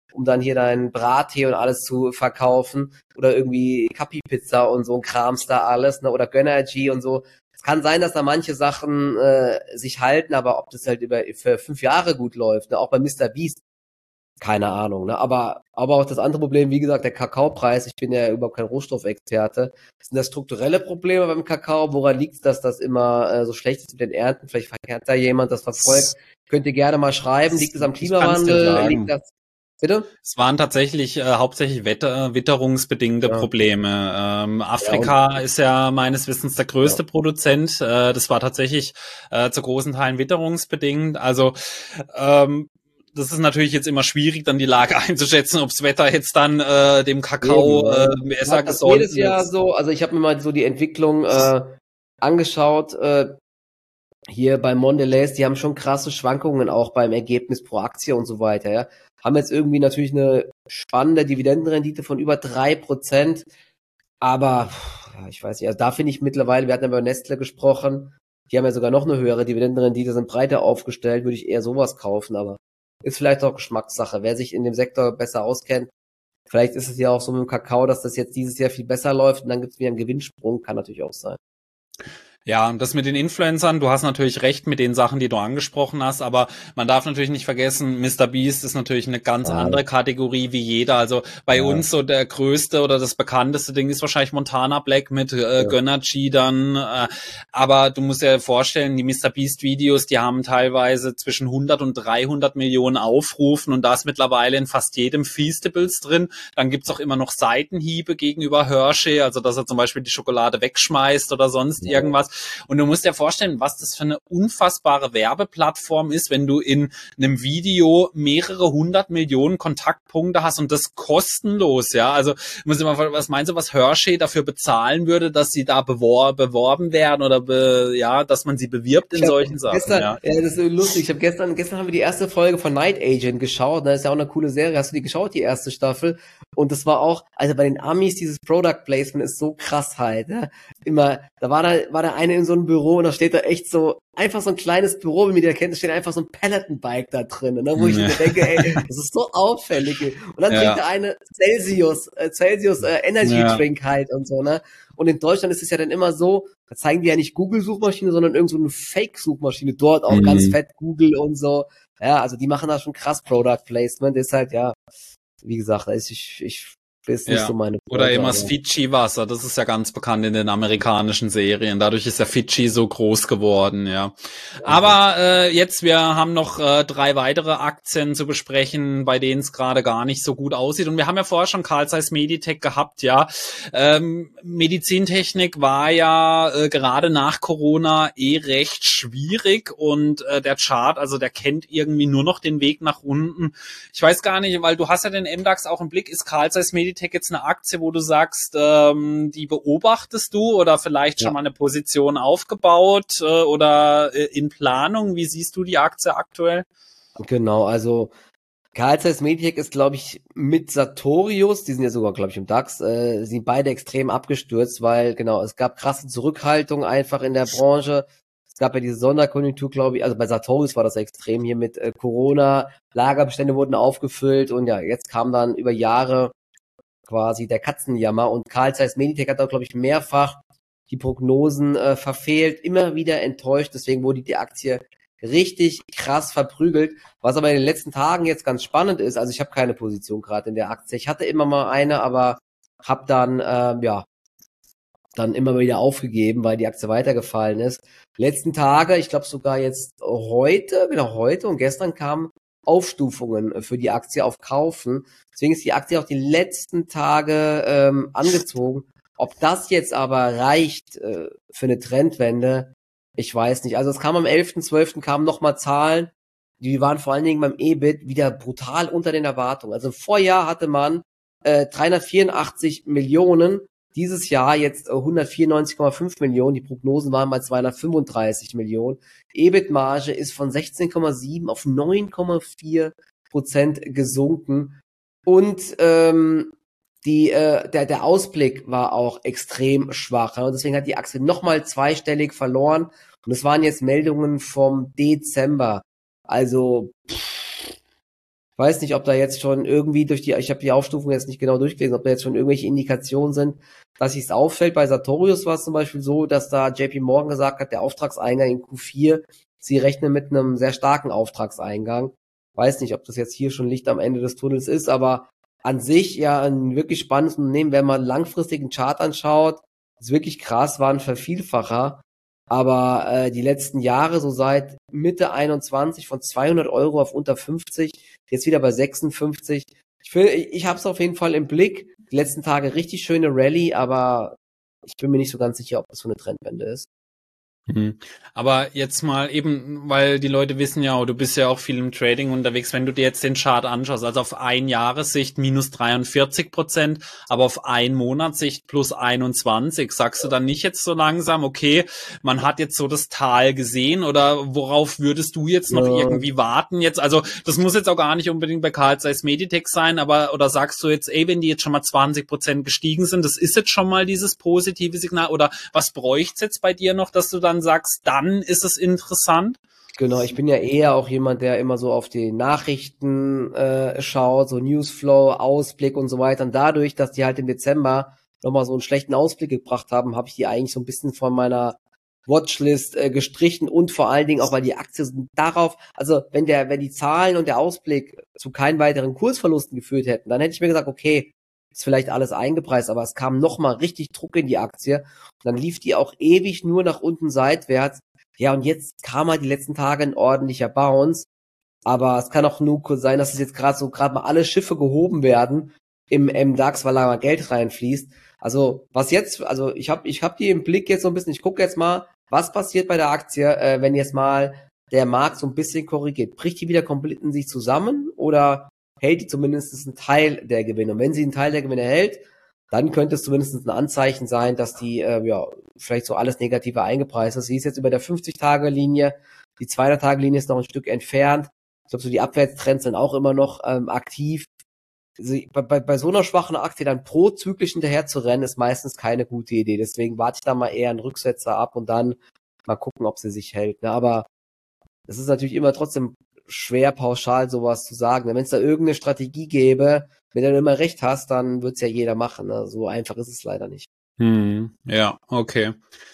um dann hier deinen Brattee und alles zu verkaufen oder irgendwie Capi-Pizza und so ein Krams da alles, ne, oder Gönnergy und so. Es kann sein, dass da manche Sachen äh, sich halten, aber ob das halt über für fünf Jahre gut läuft, ne, auch bei Mister Beast, keine Ahnung, ne? Aber, aber auch das andere Problem, wie gesagt, der Kakaopreis, ich bin ja überhaupt kein Rohstoffexperte. Sind das strukturelle Probleme beim Kakao? Woran liegt es, dass das immer äh, so schlecht ist mit den Ernten? Vielleicht hat da jemand das verfolgt. Könnt ihr gerne mal schreiben. Liegt es am Klimawandel? Liegt das, bitte? Es waren tatsächlich äh, hauptsächlich Wetter, witterungsbedingte ja. Probleme. Ähm, Afrika ja, ist ja meines Wissens der größte ja. Produzent. Äh, das war tatsächlich äh, zu großen Teilen witterungsbedingt. Also ähm, das ist natürlich jetzt immer schwierig, dann die Lage einzuschätzen, ob das Wetter jetzt dann äh, dem Kakao äh, besser gesollt ist. Jedes Jahr so, also ich habe mir mal so die Entwicklung äh, angeschaut, äh, hier bei Mondelez, die haben schon krasse Schwankungen auch beim Ergebnis pro Aktie und so weiter, ja. Haben jetzt irgendwie natürlich eine spannende Dividendenrendite von über drei Prozent, aber ja, ich weiß nicht, also da finde ich mittlerweile, wir hatten ja über Nestle gesprochen, die haben ja sogar noch eine höhere Dividendenrendite, sind breiter aufgestellt, würde ich eher sowas kaufen, aber ist vielleicht auch Geschmackssache. Wer sich in dem Sektor besser auskennt, vielleicht ist es ja auch so mit dem Kakao, dass das jetzt dieses Jahr viel besser läuft und dann gibt es wieder einen Gewinnsprung, kann natürlich auch sein. Ja, und das mit den Influencern, du hast natürlich recht mit den Sachen, die du angesprochen hast, aber man darf natürlich nicht vergessen, Mister Beast ist natürlich eine ganz ja. andere Kategorie wie jeder. Also bei ja. uns so der größte oder das bekannteste Ding ist wahrscheinlich Montana Black mit äh, ja. Gönnergy dann. Äh, aber du musst dir vorstellen, die Mister Beast Videos, die haben teilweise zwischen hundert und dreihundert Millionen Aufrufen und da ist mittlerweile in fast jedem Feastables drin. Dann gibt's auch immer noch Seitenhiebe gegenüber Hershey, also dass er zum Beispiel die Schokolade wegschmeißt oder sonst ja. irgendwas. Und du musst dir vorstellen, was das für eine unfassbare Werbeplattform ist, wenn du in einem Video mehrere hundert Millionen Kontaktpunkte hast und das kostenlos, ja. Also, muss ich mal fragen, was meinst du, was Hershey dafür bezahlen würde, dass sie da bewor- beworben werden oder be- ja, dass man sie bewirbt in solchen Sachen? Gestern, ja. ja, das ist lustig. Ich habe gestern, gestern haben wir die erste Folge von Night Agent geschaut. Das ist ja auch eine coole Serie. Hast du die geschaut, die erste Staffel? Und das war auch, also bei den Amis, dieses Product Placement ist so krass halt, ne? Immer, da war da, war da eine in so einem Büro und da steht da echt so, einfach so ein kleines Büro, wie man die kennt, da steht einfach so ein Peloton-Bike da drin, ne? Wo ich ja. mir denke, ey, das ist so auffällig. Und dann ja. trinkt da eine Celsius, äh, Celsius äh, Energy ja. Drink halt und so, ne? Und in Deutschland ist es ja dann immer so, da zeigen die ja nicht Google-Suchmaschine, sondern irgend so eine Fake-Suchmaschine dort, auch mhm. ganz fett Google und so. Ja, also die machen da schon krass Product Placement, ist halt, ja, wie gesagt, ist, ich, ich, ist nicht ja. so meine Oder Frage, immer das Fidschi-Wasser, das ist ja ganz bekannt in den amerikanischen Serien. Dadurch ist ja Fidschi so groß geworden, ja. Aber äh, jetzt, wir haben noch äh, drei weitere Aktien zu besprechen, bei denen es gerade gar nicht so gut aussieht. Und wir haben ja vorher schon Carl Zeiss Meditec gehabt, ja. Ähm, Medizintechnik war ja äh, gerade nach Corona eh recht schwierig und äh, der Chart, also der kennt irgendwie nur noch den Weg nach unten. Ich weiß gar nicht, weil du hast ja den M DAX auch im Blick, ist Carl Zeiss Meditec jetzt eine Aktie, wo du sagst, ähm, die beobachtest du oder vielleicht schon ja. mal eine Position aufgebaut äh, oder äh, in Planung? Wie siehst du die Aktie aktuell? Genau, also Carl Zeiss Meditec ist, glaube ich, mit Sartorius, die sind ja sogar, glaube ich, im DAX, äh, sind beide extrem abgestürzt, weil, genau, es gab krasse Zurückhaltung einfach in der Branche. Es gab ja diese Sonderkonjunktur, glaube ich, also bei Sartorius war das extrem hier mit äh, Corona, Lagerbestände wurden aufgefüllt und ja, jetzt kam dann über Jahre quasi der Katzenjammer und Carl Zeiss Meditec hat auch, glaube ich, mehrfach die Prognosen äh, verfehlt, immer wieder enttäuscht, deswegen wurde die Aktie richtig krass verprügelt, was aber in den letzten Tagen jetzt ganz spannend ist, also ich habe keine Position gerade in der Aktie, ich hatte immer mal eine, aber habe dann, ähm, ja, dann immer wieder aufgegeben, weil die Aktie weitergefallen ist. Letzten Tage, ich glaube sogar jetzt heute, genau heute und gestern kamen Aufstufungen für die Aktie auf Kaufen. Deswegen ist die Aktie auch die letzten Tage ähm, angezogen. Ob das jetzt aber reicht äh, für eine Trendwende, ich weiß nicht. Also es kam am elften zwölften kamen nochmal Zahlen, die waren vor allen Dingen beim E B I T wieder brutal unter den Erwartungen. Also im Vorjahr hatte man äh, dreihundertvierundachtzig Millionen, dieses Jahr jetzt äh, hundertvierundneunzig Komma fünf Millionen, die Prognosen waren mal zweihundertfünfunddreißig Millionen. E B I T-Marge ist von sechzehn Komma sieben auf neun Komma vier Prozent gesunken und ähm, die äh, der der Ausblick war auch extrem schwach. Und deswegen hat die Aktie nochmal zweistellig verloren und es waren jetzt Meldungen vom Dezember. Also pff, weiß nicht, ob da jetzt schon irgendwie durch die, ich habe die Aufstufung jetzt nicht genau durchgelesen, ob da jetzt schon irgendwelche Indikationen sind, dass sich's auffällt. Bei Sartorius war es zum Beispiel so, dass da J P Morgan gesagt hat, der Auftragseingang in Q vier, sie rechnen mit einem sehr starken Auftragseingang. Weiß nicht, ob das jetzt hier schon Licht am Ende des Tunnels ist, aber an sich ja ein wirklich spannendes Unternehmen, wenn man langfristig einen Chart anschaut, ist wirklich krass, war ein Vervielfacher. Aber äh, die letzten Jahre, so seit Mitte einundzwanzig von zweihundert Euro auf unter fünfzig, jetzt wieder bei sechsundfünfzig. Ich will, ich, ich habe es auf jeden Fall im Blick. Die letzten Tage richtig schöne Rallye, aber ich bin mir nicht so ganz sicher, ob das so eine Trendwende ist. Mhm. Aber jetzt mal eben, weil die Leute wissen ja, du bist ja auch viel im Trading unterwegs, wenn du dir jetzt den Chart anschaust, also auf ein Jahressicht minus dreiundvierzig Prozent, aber auf ein Monatssicht plus einundzwanzig, sagst du dann nicht jetzt so langsam, okay, man hat jetzt so das Tal gesehen, oder worauf würdest du jetzt noch ja. irgendwie warten jetzt? Also das muss jetzt auch gar nicht unbedingt bei Carl Zeiss Meditech sein, aber oder sagst du jetzt, ey, wenn die jetzt schon mal zwanzig Prozent gestiegen sind, das ist jetzt schon mal dieses positive Signal, oder was bräucht's jetzt bei dir noch, dass du dann sagst, dann ist es interessant? Genau, ich bin ja eher auch jemand, der immer so auf die Nachrichten äh, schaut, so Newsflow, Ausblick und so weiter. Und dadurch, dass die halt im Dezember nochmal so einen schlechten Ausblick gebracht haben, habe ich die eigentlich so ein bisschen von meiner Watchlist äh, gestrichen, und vor allen Dingen auch, weil die Aktien darauf, also wenn der, wenn die Zahlen und der Ausblick zu keinen weiteren Kursverlusten geführt hätten, dann hätte ich mir gesagt, okay, ist vielleicht alles eingepreist, aber es kam nochmal richtig Druck in die Aktie und dann lief die auch ewig nur nach unten seitwärts. Ja, und jetzt kam halt die letzten Tage ein ordentlicher Bounce, aber es kann auch nur sein, dass es jetzt gerade so gerade mal alle Schiffe gehoben werden im M DAX, weil da mal Geld reinfließt. Also was jetzt, also ich habe ich hab die im Blick jetzt so ein bisschen, ich gucke jetzt mal, was passiert bei der Aktie, äh, wenn jetzt mal der Markt so ein bisschen korrigiert. Bricht die wieder komplett in sich zusammen oder hält die zumindest einen Teil der Gewinne? Und wenn sie einen Teil der Gewinne hält, dann könnte es zumindest ein Anzeichen sein, dass die äh, ja vielleicht so alles Negative eingepreist ist. Sie ist jetzt über der fünfzig-Tage-Linie, die zweihundert-Tage-Linie ist noch ein Stück entfernt. Ich glaube, so die Abwärtstrends sind auch immer noch ähm, aktiv. Also, bei, bei, bei so einer schwachen Aktie dann prozyklisch hinterher zu rennen, ist meistens keine gute Idee. Deswegen warte ich da mal eher einen Rücksetzer ab und dann mal gucken, ob sie sich hält. Ne? Aber es ist natürlich immer trotzdem schwer, pauschal sowas zu sagen. Wenn es da irgendeine Strategie gäbe, wenn du immer recht hast, dann wird's ja jeder machen. Ne? So einfach ist es leider nicht. Hm, ja, okay.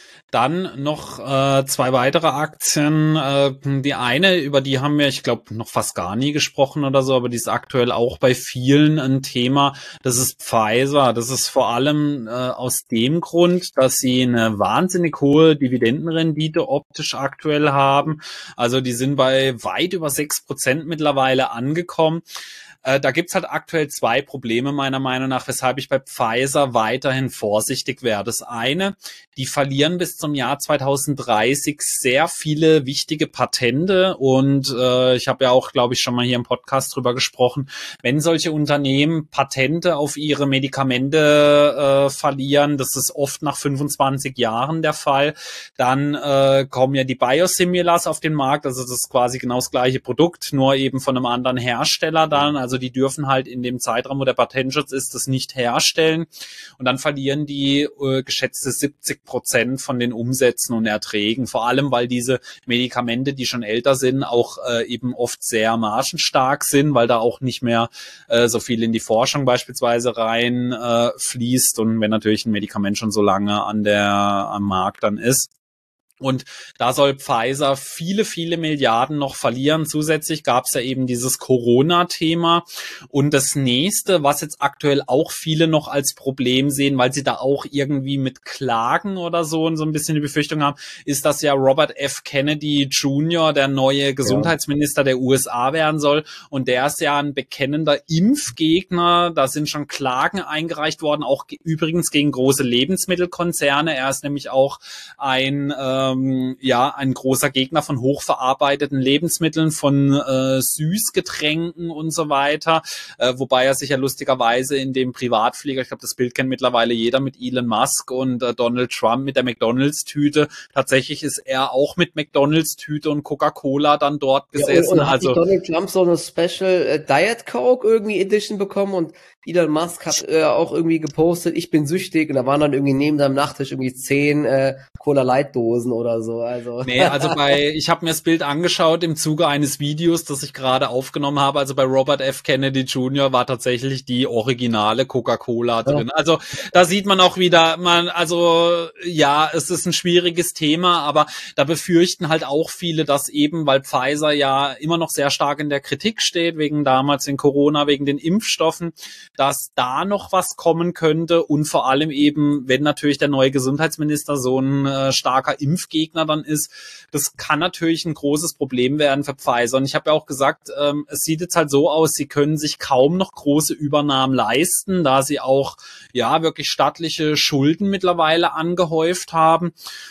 Dann noch äh, zwei weitere Aktien. Äh, die eine, über die haben wir, ich glaube, noch fast gar nie gesprochen oder so, aber die ist aktuell auch bei vielen ein Thema. Das ist Pfizer. Das ist vor allem äh, aus dem Grund, dass sie eine wahnsinnig hohe Dividendenrendite optisch aktuell haben. Also die sind bei weit über sechs Prozent mittlerweile angekommen. Äh, da gibt's halt aktuell zwei Probleme meiner Meinung nach, weshalb ich bei Pfizer weiterhin vorsichtig wäre. Das eine, die verlieren bis zum Jahr zweitausenddreißig sehr viele wichtige Patente und äh, ich habe ja auch, glaube ich, schon mal hier im Podcast drüber gesprochen, wenn solche Unternehmen Patente auf ihre Medikamente äh, verlieren, das ist oft nach fünfundzwanzig Jahren der Fall, dann äh, kommen ja die Biosimilars auf den Markt, also das ist quasi genau das gleiche Produkt, nur eben von einem anderen Hersteller dann, also die dürfen halt in dem Zeitraum, wo der Patentschutz ist, das nicht herstellen und dann verlieren die äh, geschätzte siebzig Prozent von den Umsätzen und Erträgen, vor allem weil diese Medikamente, die schon älter sind, auch äh, eben oft sehr margenstark sind, weil da auch nicht mehr äh, so viel in die Forschung beispielsweise rein äh, fließt und wenn natürlich ein Medikament schon so lange an der am Markt dann ist. Und da soll Pfizer viele, viele Milliarden noch verlieren. Zusätzlich gab es ja eben dieses Corona-Thema. Und das nächste, was jetzt aktuell auch viele noch als Problem sehen, weil sie da auch irgendwie mit Klagen oder so und so ein bisschen die Befürchtung haben, ist, dass ja Robert F. Kennedy Junior der neue Gesundheitsminister der U S A werden soll. Und der ist ja ein bekennender Impfgegner. Da sind schon Klagen eingereicht worden, auch ge- übrigens gegen große Lebensmittelkonzerne. Er ist nämlich auch ein äh, ja, ein großer Gegner von hochverarbeiteten Lebensmitteln, von äh, Süßgetränken und so weiter, äh, wobei er sich ja lustigerweise in dem Privatflieger, ich glaube, das Bild kennt mittlerweile jeder mit Elon Musk und äh, Donald Trump mit der McDonalds-Tüte. Tatsächlich ist er auch mit McDonalds-Tüte und Coca-Cola dann dort gesessen. Ja, und, und hat also Donald Trump so eine Special äh, Diet Coke irgendwie Edition bekommen und Elon Musk hat äh, auch irgendwie gepostet, ich bin süchtig, und da waren dann irgendwie neben seinem Nachttisch irgendwie zehn äh, Cola-Light-Dosen oder so. Also nee, also bei, ich habe mir das Bild angeschaut im Zuge eines Videos, das ich gerade aufgenommen habe. Also bei Robert F. Kennedy Junior war tatsächlich die originale Coca-Cola drin. Also da sieht man auch wieder, man, also ja, es ist ein schwieriges Thema, aber da befürchten halt auch viele, dass eben, weil Pfizer ja immer noch sehr stark in der Kritik steht, wegen damals in Corona, wegen den Impfstoffen, dass da noch was kommen könnte und vor allem eben, wenn natürlich der neue Gesundheitsminister so ein äh, starker Impfgegner dann ist, das kann natürlich ein großes Problem werden für Pfizer. Und ich habe ja auch gesagt, ähm, es sieht jetzt halt so aus, sie können sich kaum noch große Übernahmen leisten, da sie auch ja wirklich stattliche Schulden mittlerweile angehäuft haben.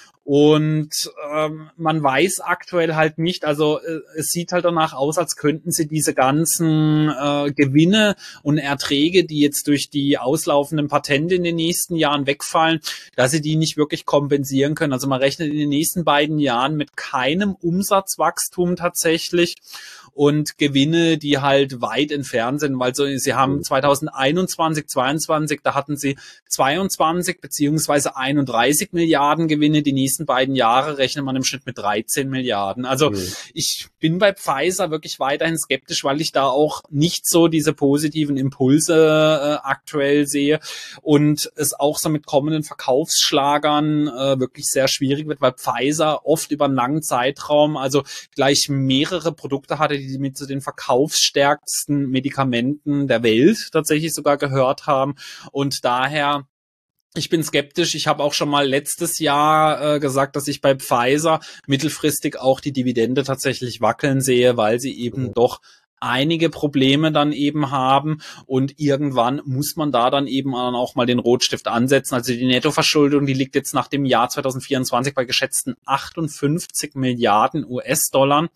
Und ähm, man weiß aktuell halt nicht, also äh, es sieht halt danach aus, als könnten sie diese ganzen äh, Gewinne und Erträge, die jetzt durch die auslaufenden Patente in den nächsten Jahren wegfallen, dass sie die nicht wirklich kompensieren können. Also man rechnet in den nächsten beiden Jahren mit keinem Umsatzwachstum tatsächlich und Gewinne, die halt weit entfernt sind, weil so, sie haben zwanzig einundzwanzig, zweiundzwanzig, da hatten sie zweiundzwanzig beziehungsweise einunddreißig Milliarden Gewinne, die nächsten beiden Jahre rechnet man im Schnitt mit dreizehn Milliarden. Also mhm. ich bin bei Pfizer wirklich weiterhin skeptisch, weil ich da auch nicht so diese positiven Impulse äh, aktuell sehe und es auch so mit kommenden Verkaufsschlagern äh, wirklich sehr schwierig wird, weil Pfizer oft über einen langen Zeitraum, also gleich mehrere Produkte hatte, die mit zu den verkaufsstärksten Medikamenten der Welt tatsächlich sogar gehört haben. Und daher, ich bin skeptisch. Ich habe auch schon mal letztes Jahr äh, gesagt, dass ich bei Pfizer mittelfristig auch die Dividende tatsächlich wackeln sehe, weil sie eben mhm. doch einige Probleme dann eben haben und irgendwann muss man da dann eben auch mal den Rotstift ansetzen. Also die Nettoverschuldung, die liegt jetzt nach dem Jahr zwanzig vierundzwanzig bei geschätzten achtundfünfzig Milliarden U S-Dollar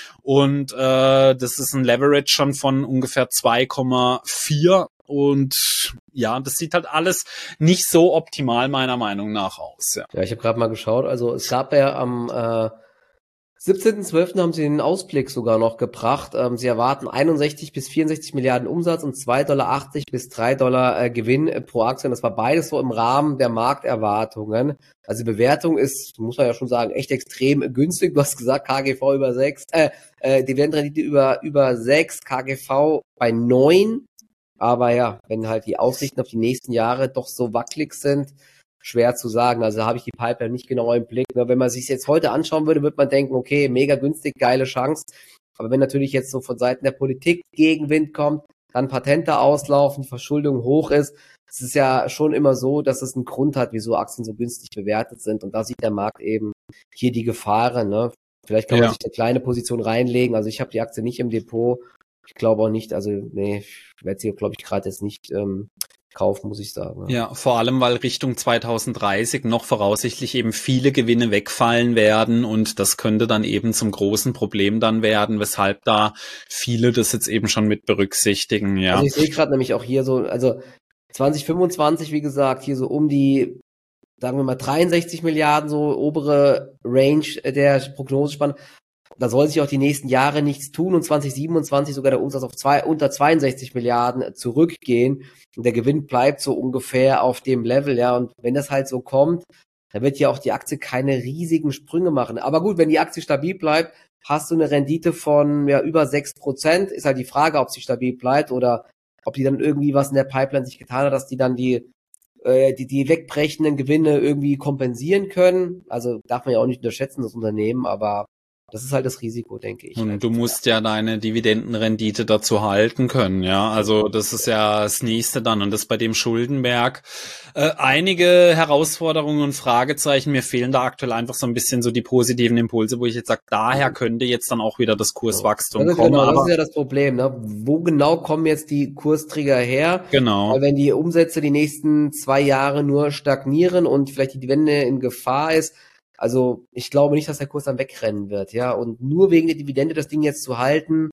und äh, das ist ein Leverage schon von ungefähr zwei Komma vier und ja, das sieht halt alles nicht so optimal meiner Meinung nach aus. Ja, ja ich habe gerade mal geschaut, also es gab ja am äh siebzehnten zwölften haben sie den Ausblick sogar noch gebracht. Ähm, sie erwarten einundsechzig bis vierundsechzig Milliarden Umsatz und zwei Dollar achtzig bis drei Dollar äh, Gewinn äh, pro Aktie. Und das war beides so im Rahmen der Markterwartungen. Also die Bewertung ist, muss man ja schon sagen, echt extrem günstig. Du hast gesagt, K G V über sechs, äh, äh, Dividendenrendite über, über sechs, K G V bei neun. Aber ja, wenn halt die Aussichten auf die nächsten Jahre doch so wackelig sind, schwer zu sagen. Also da habe ich die Pipeline nicht genau im Blick. Wenn man sich jetzt heute anschauen würde, würde man denken, okay, mega günstig, geile Chance. Aber wenn natürlich jetzt so von Seiten der Politik Gegenwind kommt, dann Patente auslaufen, die Verschuldung hoch ist, es ist ja schon immer so, dass es einen Grund hat, wieso Aktien so günstig bewertet sind. Und da sieht der Markt eben hier die Gefahren. Ne? Vielleicht kann man ja. sich eine kleine Position reinlegen. Also ich habe die Aktie nicht im Depot. Ich glaube auch nicht, also nee, ich werde sie, glaube ich, gerade jetzt nicht ähm, kaufen, muss ich sagen. Ja. ja, vor allem, weil Richtung zwanzig dreißig noch voraussichtlich eben viele Gewinne wegfallen werden und das könnte dann eben zum großen Problem dann werden, weshalb da viele das jetzt eben schon mit berücksichtigen, ja. Also ich sehe gerade nämlich auch hier so, also zwanzig fünfundzwanzig, wie gesagt, hier so um die, sagen wir mal, dreiundsechzig Milliarden, so obere Range der Prognosespanne. Da soll sich auch die nächsten Jahre nichts tun und zwanzig siebenundzwanzig sogar der Umsatz auf zwei, unter zweiundsechzig Milliarden zurückgehen und der Gewinn bleibt so ungefähr auf dem Level, ja, und wenn das halt so kommt, dann wird ja auch die Aktie keine riesigen Sprünge machen. Aber gut, wenn die Aktie stabil bleibt, hast du eine Rendite von ja über sechs Prozent, ist halt die Frage, ob sie stabil bleibt oder ob die dann irgendwie was in der Pipeline sich getan hat, dass die dann die äh, die, die wegbrechenden Gewinne irgendwie kompensieren können. Also darf man ja auch nicht unterschätzen, das Unternehmen, aber das ist halt das Risiko, denke ich. Und du musst ja deine Dividendenrendite dazu halten können, ja. Also das ist ja das Nächste dann. Und das bei dem Schuldenberg. Äh, einige Herausforderungen und Fragezeichen. Mir fehlen da aktuell einfach so ein bisschen so die positiven Impulse, wo ich jetzt sage, daher könnte jetzt dann auch wieder das Kurswachstum das kommen. Genau, aber das ist ja das Problem, ne? Wo genau kommen jetzt die Kurstrigger her? Genau. Weil wenn die Umsätze die nächsten zwei Jahre nur stagnieren und vielleicht die Dividende in Gefahr ist, also ich glaube nicht, dass der Kurs dann wegrennen wird, ja. Und nur wegen der Dividende das Ding jetzt zu halten,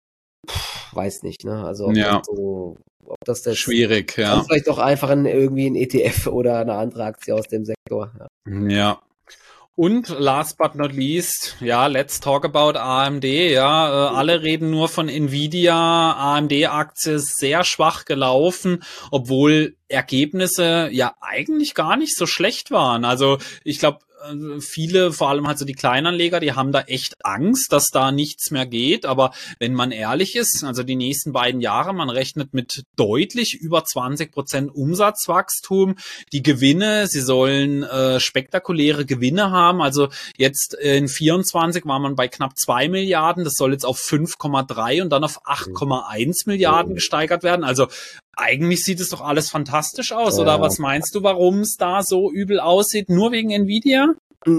pff, weiß nicht, ne? Also ob ja. das so, ob das jetzt schwierig, ja. Dann vielleicht doch einfach ein, irgendwie ein E T F oder eine andere Aktie aus dem Sektor. Ja. ja. Und last but not least, ja, let's talk about A M D, ja, äh, alle reden nur von Nvidia, A M D-Aktie ist sehr schwach gelaufen, obwohl Ergebnisse ja eigentlich gar nicht so schlecht waren. Also ich glaube, äh, viele, vor allem halt so die Kleinanleger, die haben da echt Angst, dass da nichts mehr geht. Aber wenn man ehrlich ist, also die nächsten beiden Jahre, man rechnet mit deutlich über zwanzig Prozent Umsatzwachstum. Die Gewinne, sie sollen äh, spektakuläre Gewinne haben. Also jetzt in vierundzwanzig war man bei knapp zwei Milliarden. Das soll jetzt auf fünf Komma drei und dann auf acht Komma eins Milliarden gesteigert werden. Also eigentlich sieht es doch alles fantastisch aus, Ja. oder was meinst du, warum es da so übel aussieht? Nur wegen Nvidia?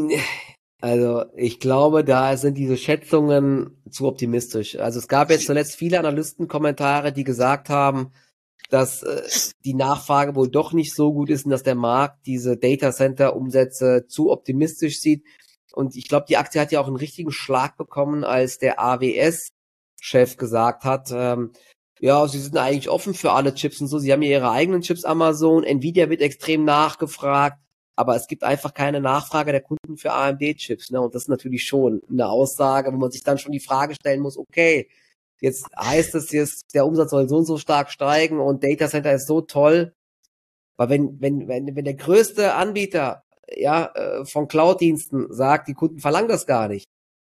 Also ich glaube, da sind diese Schätzungen zu optimistisch. Also es gab jetzt zuletzt viele Analystenkommentare, die gesagt haben, dass äh, die Nachfrage wohl doch nicht so gut ist und dass der Markt diese Datacenter-Umsätze zu optimistisch sieht. Und ich glaube, die Aktie hat ja auch einen richtigen Schlag bekommen, als der A W S-Chef gesagt hat, ähm, ja, sie sind eigentlich offen für alle Chips und so. Sie haben ja ihre eigenen Chips, Amazon. Nvidia wird extrem nachgefragt, aber es gibt einfach keine Nachfrage der Kunden für A M D-Chips. Ne? Und das ist natürlich schon eine Aussage, wo man sich dann schon die Frage stellen muss, okay, jetzt heißt es, jetzt der Umsatz soll so und so stark steigen und Datacenter ist so toll. Aber wenn, wenn, wenn, wenn der größte Anbieter ja äh, von Cloud-Diensten sagt, die Kunden verlangen das gar nicht.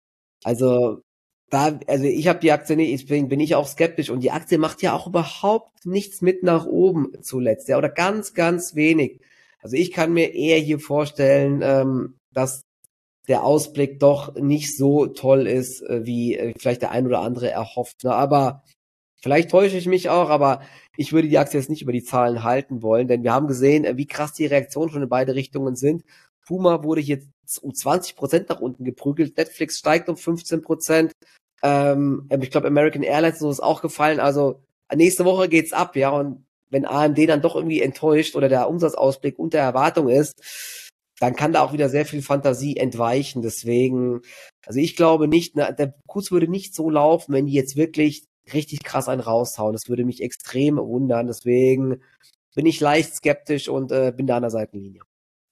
Also da, also ich habe die Aktie nicht, deswegen bin ich auch skeptisch und die Aktie macht ja auch überhaupt nichts mit nach oben zuletzt, ja, oder ganz, ganz wenig. Also ich kann mir eher hier vorstellen, ähm, dass der Ausblick doch nicht so toll ist, äh, wie äh, vielleicht der ein oder andere erhofft. Ne? Aber vielleicht täusche ich mich auch, aber ich würde die Aktie jetzt nicht über die Zahlen halten wollen, denn wir haben gesehen, äh, wie krass die Reaktionen schon in beide Richtungen sind. Puma wurde jetzt um zwanzig Prozent nach unten geprügelt, Netflix steigt um fünfzehn Prozent. Ähm, ich glaube, American Airlines so ist auch gefallen. Also nächste Woche geht's ab, ja. Und wenn A M D dann doch irgendwie enttäuscht oder der Umsatzausblick unter Erwartung ist, dann kann da auch wieder sehr viel Fantasie entweichen. Deswegen, also ich glaube nicht, ne, der Kurs würde nicht so laufen, wenn die jetzt wirklich richtig krass einen raushauen. Das würde mich extrem wundern. Deswegen bin ich leicht skeptisch und äh, bin da an der Seitenlinie.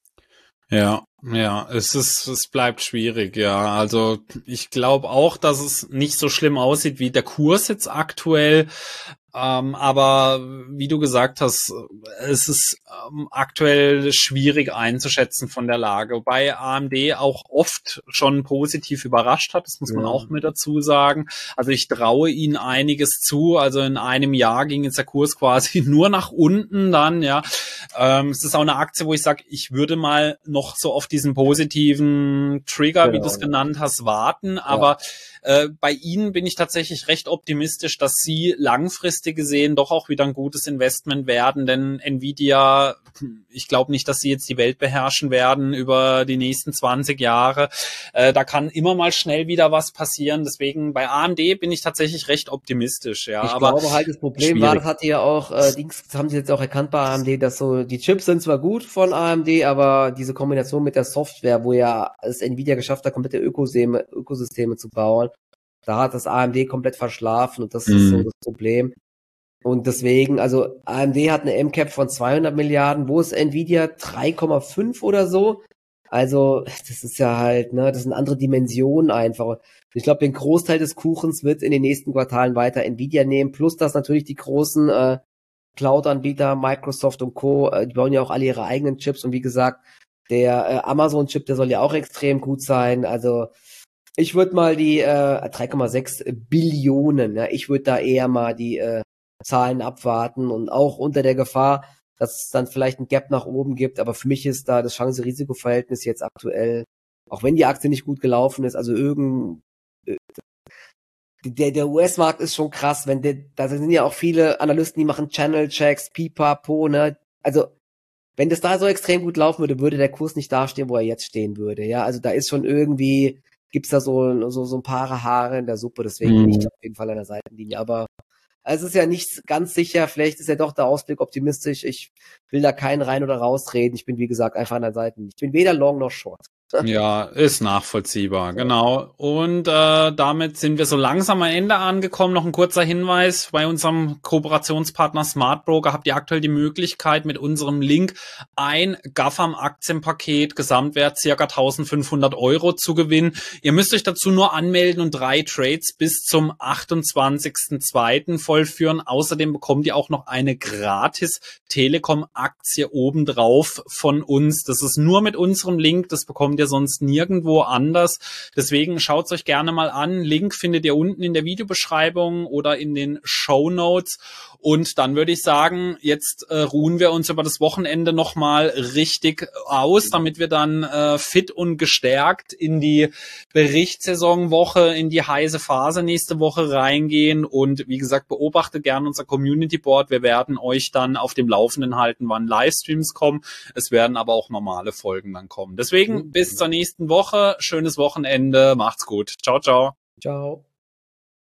Ja, ja, es ist, es bleibt schwierig, ja. Also ich glaube auch, dass es nicht so schlimm aussieht wie der Kurs jetzt aktuell. Ähm, aber wie du gesagt hast, es ist ähm, aktuell schwierig einzuschätzen von der Lage, wobei A M D auch oft schon positiv überrascht hat, das muss man Ja. auch mit dazu sagen. Also ich traue ihnen einiges zu, also in einem Jahr ging jetzt der Kurs quasi nur nach unten dann, ja. Ähm, es ist auch eine Aktie, wo ich sage, ich würde mal noch so auf diesen positiven Trigger, Genau, wie du es ja. genannt hast, warten, aber äh, bei ihnen bin ich tatsächlich recht optimistisch, dass sie langfristig gesehen doch auch wieder ein gutes Investment werden, denn Nvidia, ich glaube nicht, dass sie jetzt die Welt beherrschen werden über die nächsten zwanzig Jahre. Äh, da kann immer mal schnell wieder was passieren, deswegen bei A M D bin ich tatsächlich recht optimistisch, ja. Ich Aber glaube halt, das Problem war, das hatte ja auch, äh, Dings, das haben sie jetzt auch erkannt bei A M D, dass so, die Chips sind zwar gut von A M D, aber diese Kombination mit der Software, wo ja es Nvidia geschafft hat, komplette Ökosysteme, Ökosysteme zu bauen, da hat das A M D komplett verschlafen und das ist so das Problem. Und deswegen, also A M D hat eine M Cap von zweihundert Milliarden, wo ist Nvidia drei Komma fünf oder so? Also, das ist ja halt, ne, das sind andere Dimensionen einfach. Ich glaube, den Großteil des Kuchens wird in den nächsten Quartalen weiter Nvidia nehmen, plus dass natürlich die großen äh, Cloud-Anbieter, Microsoft und Co., äh, die bauen ja auch alle ihre eigenen Chips und wie gesagt, der äh, Amazon-Chip, der soll ja auch extrem gut sein. Also ich würde mal die äh, drei Komma sechs Billionen, ja, ich würde da eher mal die äh, Zahlen abwarten und auch unter der Gefahr, dass es dann vielleicht ein Gap nach oben gibt, aber für mich ist da das Chance-Risiko-Verhältnis jetzt aktuell, auch wenn die Aktie nicht gut gelaufen ist, also irgend äh, der der U S-Markt ist schon krass, wenn der, da sind ja auch viele Analysten, die machen Channel-Checks, Pipapo, ne, also wenn das da so extrem gut laufen würde, würde der Kurs nicht dastehen, wo er jetzt stehen würde, ja, also da ist schon irgendwie, gibt's da so so so ein paar Haare in der Suppe, deswegen bin ich da auf jeden Fall an der Seitenlinie, aber es ist ja nicht ganz sicher, vielleicht ist ja doch der Ausblick optimistisch. Ich will da keinen rein oder rausreden. Ich bin, wie gesagt, einfach an der Seite. Ich bin weder long noch short. Ja, ist nachvollziehbar, genau. Und äh, damit sind wir so langsam am Ende angekommen. Noch ein kurzer Hinweis, bei unserem Kooperationspartner Smart Broker habt ihr aktuell die Möglichkeit, mit unserem Link ein GAFAM-Aktienpaket, Gesamtwert circa eintausendfünfhundert Euro zu gewinnen. Ihr müsst euch dazu nur anmelden und drei Trades bis zum achtundzwanzigsten zweiten vollführen. Außerdem bekommt ihr auch noch eine gratis Telekom-Aktie obendrauf von uns. Das ist nur mit unserem Link, das bekommt bekommt ihr sonst nirgendwo anders. Deswegen schaut's euch gerne mal an. Link findet ihr unten in der Videobeschreibung oder in den Shownotes. Und dann würde ich sagen, jetzt äh, ruhen wir uns über das Wochenende nochmal richtig aus, damit wir dann äh, fit und gestärkt in die Berichtssaisonwoche, in die heiße Phase nächste Woche reingehen. Und wie gesagt, beobachtet gerne unser Community Board. Wir werden euch dann auf dem Laufenden halten, wann Livestreams kommen. Es werden aber auch normale Folgen dann kommen. Deswegen bis zur nächsten Woche. Schönes Wochenende. Macht's gut. Ciao, ciao. Ciao.